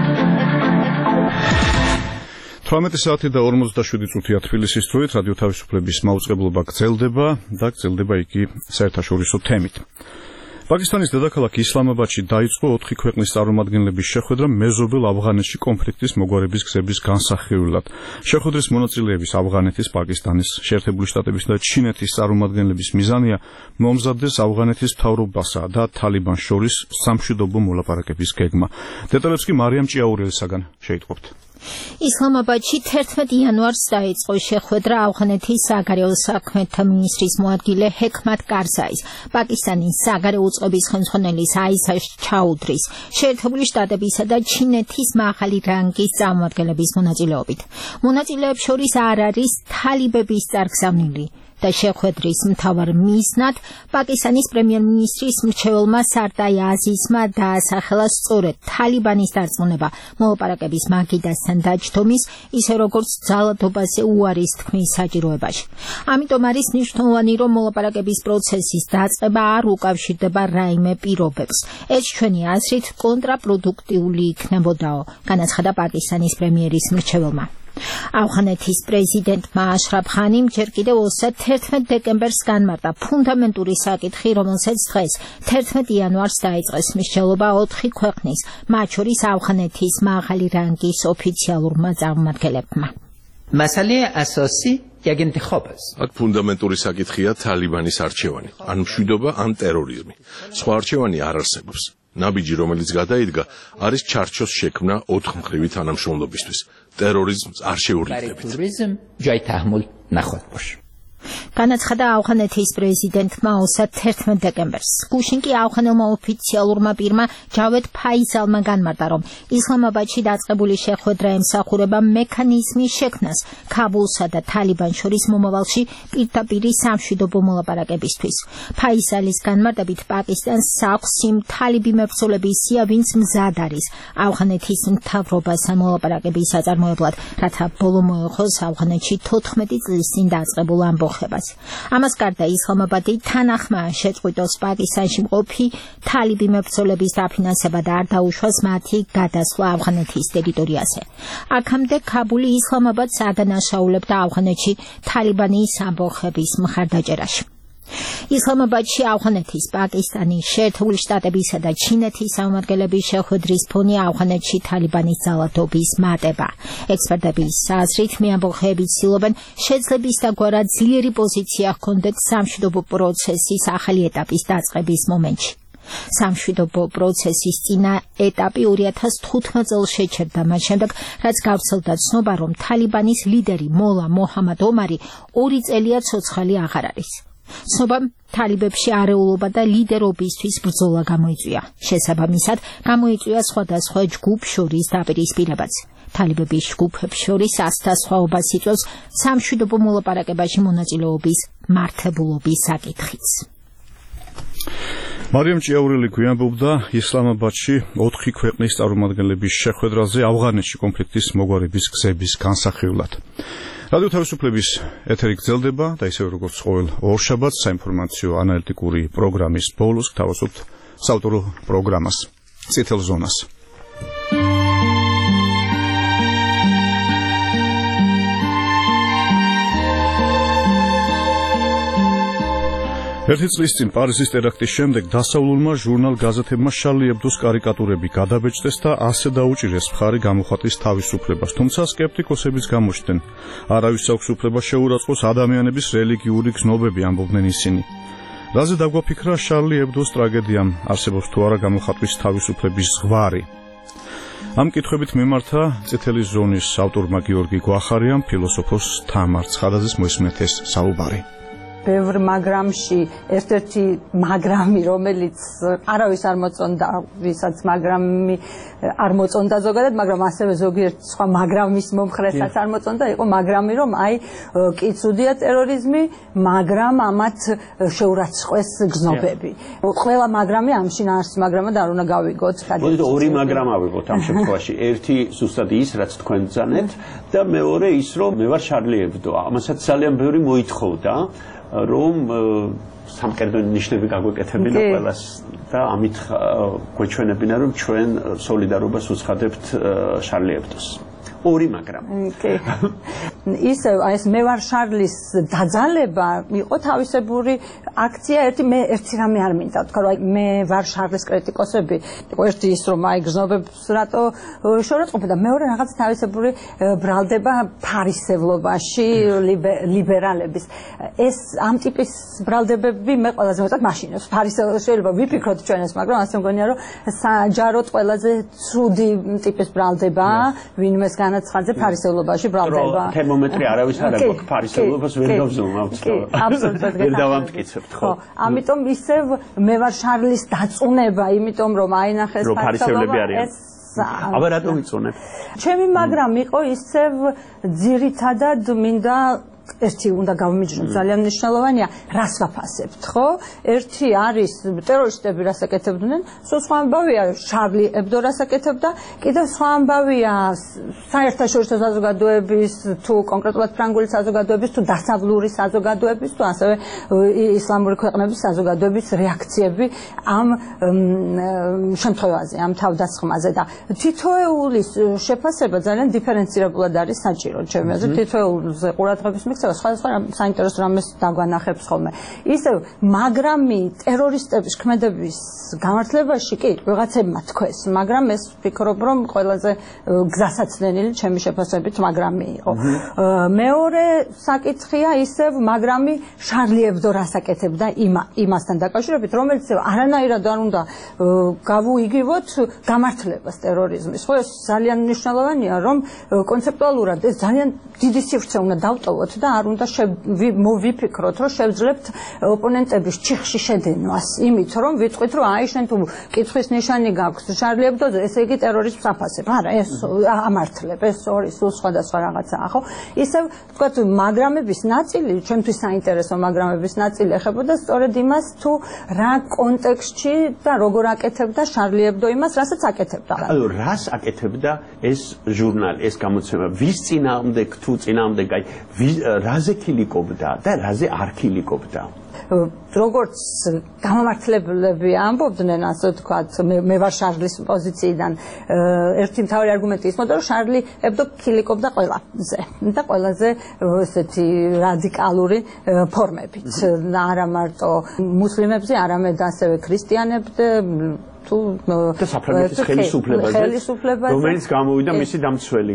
თვრამეტი საათი და ორმოცდაშვიდი წუთია თბილისის დროით რადიო თავისუფლების მაუწყებლობა გრძელდება და გრძელდება იგი საერთაშორისო თემით. პაკისტანის დედაქალაქ ისლამაბადში დაიწყო ოთხი ქვეყნის წარმომადგენლების შეხვედრა მეზობელ ავღანეთში კონფლიქტის მოგვარების გზების განსახილველად. შეხვედრის მონაწილეების ავღანეთის, პაკისტანის, შეერთებული შტატების და ჩინეთის წარმომადგენლების მიზანია მომზადდეს ავღანეთის მთავრობასა და თალიბანს შორის სამშვიდობო მოლაპარაკების გეგმა. დეტალებს კი მარიამ ჭიაურელისაგან შეიტყობთ. ისლამაბადში თერთმეტი იანვარს დაიწყო შეხვედრა ავღანეთის საგარეო საქმეთა მინისტრის მოადგილე ჰექმათ კარზაის, პაკისტანის საგარეო უწყების ხელმძღვანელის აისა ჩაუდრის, შეერთებული შტატებისა და ჩინეთის მაღალი რანგის წარმომადგენლების მონაწილეობით. მონაწილეებს შორის არ არის თალიბების წარგზავნილი და შეხვედრის მთავარ მიზნად პაკისტანის პრემიერ-მინისტრის მრჩეველმა სარდაი აზიზმა დაასახელა სწორედ თალიბანის დარწმუნება მოლაპარაკების მაგიდასთან დაჯდომის, ისე როგორც ძალადობაზე უარის თქმის საჭიროებაში. ამიტომ არის მნიშვნელოვანი, რომ მოლაპარაკების პროცესის დაწყება არ უკავშირდება რაიმე პირობებს. ეს ჩვენი აზრით კონტრაპროდუქტიული იქნებოდაო, განაცხადა პაკისტანის პრემიერის მრჩეველმა. ავღანეთის პრეზიდენტმა აშრაფ ხანიმ ჯერ კიდევ ოცდათერთმეტ დეკემბერს განმარტა ფუნდამენტური საკითხი, რომელსაც დღეს თერთმეტ იანვარს დაიწყეს მსჯელობა ოთხი ქვეყნის, მათ შორის ავღანეთის მაღალი რანგის ოფიციალურმა წარმომადგენლებმა. مسئله اساسی یک انتخاب است. აქ ფუნდამენტური საკითხია თალიბანის არჩევანი, ან მშვიდობა, ან ტერორიზმი. სხვა არჩევანი არ არსებობს. ნაბიჯი, რომელიც გადაიდგა, არის ჩარჩოს შექმნა ოთხმხრივი თანამშრომლობისთვის. ტერორიზმს არ შეურიგდებით. ტერორიზმ جای تحمل نخواهد باشه. განაცხადა ავღანეთის პრეზიდენტმა ოცდათერთმეტ დეკემბერს. გუშინ კი ავღანელმა ოფიციალურმა პირმა ჯავედ ფაიზალმა განმარტა, რომ ისლამაბადში დაწყებული შეხვედრა ემსახურება მექანიზმის შექმნას ქაბულსა და თალიბანს შორის მომავალში პირდაპირი სამშვიდობო მოლაპარაკებისთვის. ფაიზალის განმარტებით პაკისტანს აქვს იმ თალიბი მებრძოლების სია, ვინც მზად არის ავღანეთის მთავრობას მოლაპარაკების საწარმოებლად, რათა ბოლო მოეხოს ავღანეთში თოთხმეტი წლის წინ დაწყებულ ამბოხებას. ამას გარდა ისლამაბადი თანახმაა შეწყვიტოს პაკისტანში მყოფი თალიბი მებრძოლების დაფინანსება და არ დაუშვას მათი გადასვლა ავღანეთის ტერიტორიაზე. აქამდე ქაბული ისლამაბადს ადანაშაულებდა ავღანეთში თალიბანის ამბოხების მხარდაჭერაში. ისლამაბადში ავღანეთის, პაკისტანის, შეერთებული შტატებისა და ჩინეთის წარმომადგენლების შეხვედრის ფონი ავღანეთში თალიბანის ძალადობის მატება. ექსპერტების აზრით, მეამბოხეები ცდილობენ შეძლების დაგვარად ძლიერი პოზიცია ჰქონდეთ სამშვიდობო პროცესის ახალი ეტაპის დაწყების მომენტში. სამშვიდობო პროცესის წინა ეტაპი ორი ათას თხუთმეტ წელს შეჩერდა, მას შემდეგ, რაც გავრცელდა ცნობა, რომ თალიბანის ლიდერი მოლა მოჰამად ომარი ორი წელია ცოცხალი აღარ არის. ცნობამ თალიბებში არეულობა და ლიდერობისთვის ბრძოლა გამოიწვია. შესაბამისად, გამოიწვია სხვადასხვა ჯგუფ შორის დაპირისპირებაც. თალიბების ჯგუფებს შორის ასთასხვაობას იწვევს სამშვიდობო მოლაპარაკებაში მონაწილეობის მართებულობის საკითხიც. მარიამ ჭიაურელი გვიანბობდა ისლამაბადში ოთხი ქვეყნის წარმომადგენლების შეხვედრაზე ავღანეთში კონფლიქტის მოგვარების გზების განსახილვად. რადიო თავისუფლების ეთერი გრძელდება და ისევე როგორც ყოველ ორშაბათს საინფორმაციო ანალიტიკური პროგრამის ბოლოს გთავაზობთ საავტორო პროგრამას წითელ ზონას. ერთი წლის წინ პარიზის ტერაქტის შემდეგ დასავლურმა ჟურნალ გაზეთებმა შარლი ებდოს კარიკატურები გადაბეჭდეს და ასე დაუჭირეს მხარი გამოხატვის თავისუფლებას, თუმცა სკეპტიკოსებიც გამოჩნდნენ. არავის აქვს უფლება შეურაცხყოს ადამიანების რელიგიური გზნობები, ამბობდნენ ისინი. რაზე დაგვაფიქრა შარლი ებდოს ტრაგედიამ, არსებობს თუ არა გამოხატვის თავისუფლების ზღვარი? ამ კითხვებით მიმართა წითელი ზონის ავტორმა გიორგი გვახარიამ, ფილოსოფოს თამარ ცხადაძეს მოისმენთ ეს საუბარი. ბევრ მაგრამში ერთ-ერთი მაგრამი, რომელიც არავის არ მოწონდა, ვისაც მაგრამი არ მოწონდა ზოგადად, მაგრამ ასევე ზოგიერთ სხვა მაგრამის მომხრესაც არ მოწონდა, იყო მაგრამი, რომ აი კიცუდია ტერორიზმი, მაგრამ ამათ შეურაცხყვეს გზნობები. ყველა მაგრამი ამ შინაარსის მაგრამა და არ უნდა გავიგოთ. მოდით ორი მაგრამ ავიღოთ ამ შემთხვევაში. ერთი ზუსტად ის, რაც თქვენ ბრძანეთ და მეორე ის, რომ მე ვარ შარლი ებდო. ამასაც ძალიან ბევრი მოითხოვდა. რომ სამკერდო ნიშნები გაგვეკეთებინა ყველას და ამით გვეჩვენებინა, რომ ჩვენ სოლიდარობას უცხადებთ შარლი ებდოს. ორი მაგრამ. ისე ეს მე ვარ შარლის დაძალება იყო თავისებური აქცია, ერთი მე ერთი რამე არ მინდა თქვა, რომ მე ვარ შარლის კრიტიკოსები, იყო ერთი ის, რომ აი გზნობებს რატო შორაცხყოფა და მეორე რაღაც თავისებური ბრალდება ფარისევლობაში ლიბერალების. ეს ამ ტიპის ბრალდებები მე ყველაზე მეტად მაშინებს. ფარისევლობა შეიძლება ვიფიქროთ ჩვენ ეს, მაგრამ ასე მგონია, რომ საჯაროდ ყველაზე ცუდი ტიპის ბრალდებაა, ვინმეს განაცხადზე ფარისევლობაში ბრალდება. თერმომეტრი არავის არ აქვს ფარისევლობას ვერ გავზომავთ. აბსოლუტურად ვერ დავამტკიცებთ, ხო? ამიტომ ისევ მე ვარ შარლის დაწუნება, იმიტომ რომ აინახეს ფარისევლები არიან. აბა რატომ იწუნებ? ჩემი მაგრამ იყო ისევ ძირითადად მინდა ერთი უნდა გავიმიჯნოთ ძალიან მნიშვნელოვანია რას ვაფასებთ ხო ერთი არის ტერორისტები რას აკეთებდნენ სულ სხვა ამბავია შარლი ებდო რას აკეთებდა კიდევ სხვა ამბავია საერთაშორისო საზოგადოების თუ კონკრეტულად ფრანგული საზოგადოების თუ დასავლური საზოგადოების თუ ასევე ისლამური ქვეყნების საზოგადოების რეაქციები ამ შემთხვევაზე ამ თავდასხმაზე და თითოეული შეფასება ძალიან დიფერენცირებულად არის საჭირო ჩემი აზრით თითოეულზე ყურადღების მიქცევა სხვადასხვა საინტერესო რამეს დაგვანახებს ხოლმე ისევ მაგრამი ტერორისტების ქმედების გამართლებაში კი ვიღაცებმა თქვეს მაგრამ ეს ვფიქრობ რომ ყველაზე გზასაცდენილი ჩემი შეფასებით მაგრამი იყო მეორე საკითხია ისევ მაგრამი შარლი ებდო რას აკეთებდა იმასთან დაკავშირებით რომელიც არანაირად არ უნდა გავუიგივოთ გამართლებას ტერორიზმის ხო ეს ძალიან მნიშვნელოვანია რომ კონცეპტუალურად ეს ძალიან დიდი სივრცე უნდა დავტოვოთ და არ უნდა ვიფიქროთ რომ შევძლებთ ოპონენტების ჩიხში შედენვას იმით რომ ვიტყვით რომ აი შენ თუ კითხვის ნიშანი გაქვს შარლი ებდოზე ესე იგი ტერორიზმს აფასებ არა ეს ამართლებ ეს ორი სულ სხვადასხვა რაღაცაა ხო ისევ თქვათ მაგრამების ნაწილი ჩემთვის საინტერესო მაგრამების ნაწილი ეხებოდა სწორედ იმას თუ რა კონტექსტში და როგორ აკეთებდა შარლი ებდო იმას რასაც აკეთებდა ანუ რას აკეთებდა ეს ჟურნალი ეს გამოცემა ვის წინააღმდეგ თუ წინააღმდეგ აი რაზე ქილიკობდა და რაზე არ ქილიკობდა როგორც გამამართლებლები ამბობდნენ ასე ვთქვათ მე ვარ შარლის პოზიციიდან ერთი მთავარი არგუმენტი ის მოდა რომ შარლი ებდო ქილიკობდა ყველაზე და ყველაზე ესეთი რადიკალური ფორმებით და არა მარტო მუსლიმებზე არამედ ასევე ქრისტიანებზე თუ საფრანგეთის ხელისუფლებაზე რომელიც გამოვიდა მისი დამცველი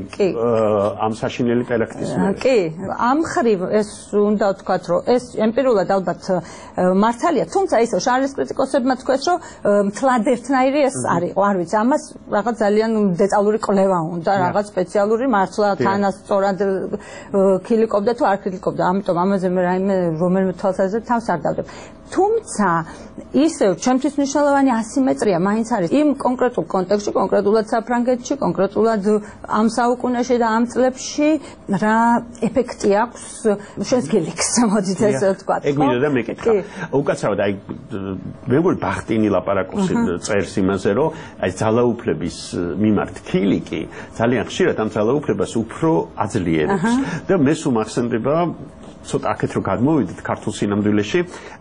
ამ საშინელი ტერაქტის მიერ კი ამ ხრივ ეს უნდა ვთქვათ რომ ეს ემპირიულად ალბათ მართალია თუმცა ისო შარლის კრიტიკოსებმა თქვეს რომ მთლად ერთნაირი ეს არ იყო არ ვიცი ამას რაღაც ძალიან დეტალური კვლევა უნდა რაღაც სპეციალური მართლა თანასწორად ქილიკობდა თუ არ ქილიკობდა ამიტომ ამაზე მე რაიმე რომელიმე თვალსაზრისით თავს არ დავდებ თუმცა ისევ ჩემთვის მნიშვნელოვანი ასიმეტრია მაინც არის იმ კონკრეტულ კონტექსტში, კონკრეტულად საფრანგეთში, კონკრეტულად ამ საუკუნეში და ამ წლებში რა ეფექტი აქვს შენსკილიქს, მოდით ესე ვთქვათ. ეგ მინდა და მეკითხა. უკაცრავად აი მეგობრ ბახტინი ლაპარაკობს წერს იმაზე, რომ აი ძალაუფლების მიმართ ქილიკი ძალიან ხშირად ამ ძალაუფლებას უფრო აძლიერებს და მე სულ მახსენდება ცოტა აქეთ რო გადმოვიდეთ ქართულ სინამდვილეში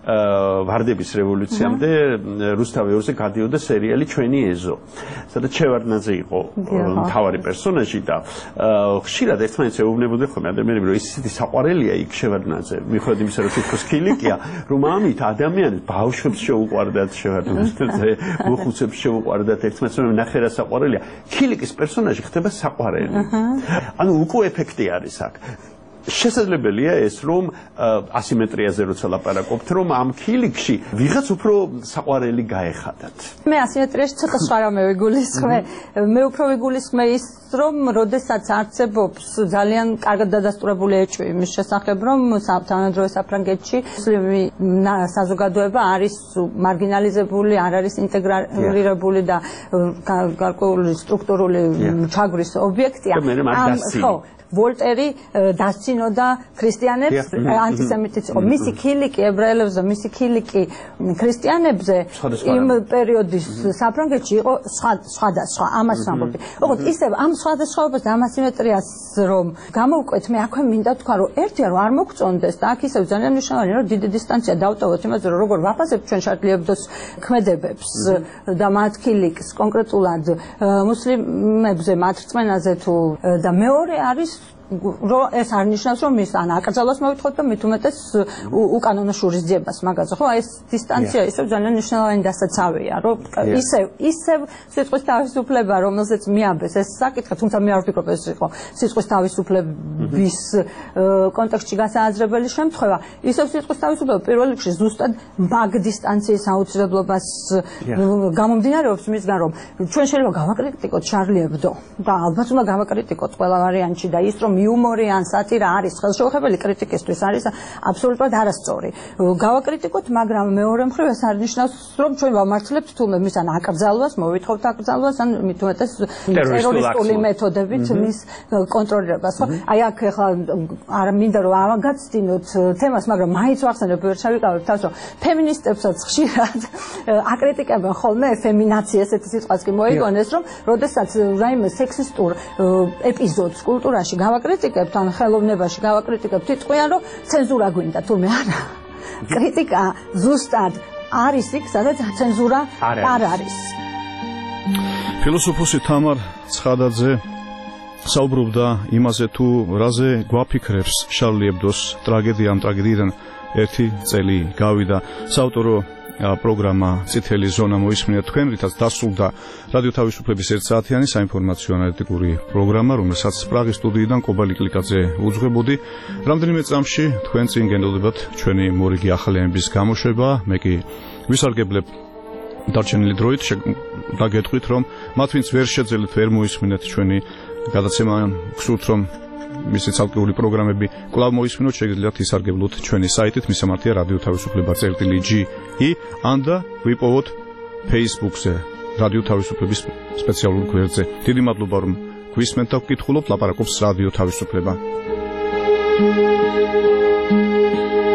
ვარდების რევოლუციამდე რუსთავ ეორზე გადიოდა სერიალი ჩვენი ეზო სადაც შევარდნაძე იყო მთავარი პერსონაჟი და ხშირად ერთმანეთს ეუბნებოდნენ ხოლმე ადამიანები რომ ისეთი საყვარელია იქ შევარდნაძე მიუხედავად იმისა რომ თითქოს ქილიკია რომ ამით ადამიანებს ბავშვებს შეუყვარდათ შევარდნაძე მოხუცებს შეუყვარდათ ერთმანეთს რომ ნახე რა საყვარელია ქილიკის პერსონაჟი ხდება საყვარელი ანუ უკვე ეფექტი არის აქ შესაძლებელია ეს რომ ასიმეტრიაზე როცა ლაპარაკობთ რომ ამ ქილიკში ვიღაც უფრო საყვარელი გაეხადათ მე ასიმეტრიაში ცოტა სხვა რამე ვიგულისხმე მე უფრო ვიგულისხმე ის რომ როდესაც არსებობს ძალიან კარგად დადასტურებული ეჭვი იმის შესახებ რომ თანადროე საფრანგეთში მუსლიმი საზოგადოება არის მარგინალიზებული არ არის ინტეგრირებული და გარკვეული სტრუქტურული ჩაგვრის ობიექტია ხო ვოლტერი დასცინოდა ქრისტიანებს ანტისემიტიც იყო მისი ქილიკი ებრაელებზე მისი ქილიკი ქრისტიანებზე იმ პერიოდის საფრანგეთში იყო სხვადასხვა ამას ვამბობდი ოღონდ ისევ ამ სხვადასხვაობას და ამ ასიმეტრიას რომ გამოვკვეთ მე აქვე მინდა თქვა რომ ერთია რომ არ მოგწონდეს და აქ ისევ ძალიან მნიშვნელოვანია რომ დიდი დისტანცია დავტოვოთ იმაზე რომ როგორ ვაფასებთ ჩვენ შარლი ებდოს ქმედებებს და მათ ქილიკს კონკრეტულად მუსლიმებზე მათ რწმენაზე თუ და მეორე არის რომ ეს არ ნიშნავს რომ ის ან აკრძალოს მოვითხოვთ და მით უმეტეს უკანონო შურისძიებას მაგაზე ხო ეს დისტანცია ისევ ძალიან მნიშვნელოვანი დასაცავია რომ ისევ ისევ სიტყვის თავისუფლება რომელზეც მიაბეს ეს საკითხი თუმცა მე არ ვფიქრობ ეს იყო სიტყვის თავისუფლების კონტექსტში გასააზრებელი შემთხვევა ისევ სიტყვის თავისუფლება პირველ რიგში ზუსტად მაგ დისტანციის აუცილებლობას გამომდინარეობს მისგან რომ ჩვენ შეიძლება გავაკრიტიკოთ შარლი ებდო და ალბათ უნდა გავაკრიტიკოთ ყველა ვარიანტში და ის რომ იუმორი ან სატირა არის ხელშეუხებელი კრიტიკისთვის არის აბსოლუტურად არასწორი. გავაკრიტიკოთ, მაგრამ მეორე მხრივ ეს არ ნიშნავს, რომ ჩვენ ვამართლებთ თულმე მის ან აკრძალვას, მოვითხოვთ აკრძალვას, ან მით უმეტეს ტერორისტული მეთოდებით მის კონტროლირებას. ხო? აი აქ ახლა არ მინდა რომ ავაგაცდინოთ თემას, მაგრამ მაინც ვახსენებ, ვერ შევიკავებ თავს, რომ ფემინისტებსაც ხშირად აკრიტიკებენ ხოლმე ფემინაცია, ესეთი სიტყვაც კი მოიგონეს, რომ როდესაც რაიმე სექსისტურ ეპიზოდს კულტურაში გავაკრიტიკებთ, ან ხელოვნებაში გავაკრიტიკებთ, იტყვიან, რომ ცენზურა გვინდა, თუმე არა. კრიტიკა ზუსტად არის იქ, სადაც ცენზურა არ არის. ფილოსოფოსი თამარ ცხადაძე საუბრობდა იმაზე, თუ რაზე გვაფიქრებს შარლი ებდოს ტრაგედია, ამ ტრაგედიიდან ერთი წელი გავიდა. საავტორო პროგრამა წითელი ზონა მოისმინეთ თქვენ, რითაც დასრულდა რადიო თავისუფლების ერთ საათიანი საინფორმაციო ანალიტიკური პროგრამა, რომელსაც პრაღის სტუდიიდან კობალი კლიკაძე უძღვებოდი. რამდენიმე წამში თქვენ წინ გენდოდებათ ჩვენი მორიგი ახალიანების გამოშვება. მე კი ვისარგებლებ დარჩენილი დროით და გეტყვით, რომ მათ ვინც ვერ შეძლებთ, ვერ მოისმინეთ ჩვენი გადაცემა, გსურთ რომ მისი ცალკეული პროგრამები კვლავ მოისმინოთ, შეგიძლიათ ისარგებლოთ ჩვენი საიტით, მისამართია რადიო თავისუფლება წერტილი ჯი ი, ან და ვიპოვოთ Facebook-ზე რადიო თავისუფლების სპეციალურ გვერდზე. დიდი მადლობა რომ გვისმენთ და გკითხულობთ, ლაპარაკობს რადიო თავისუფლება.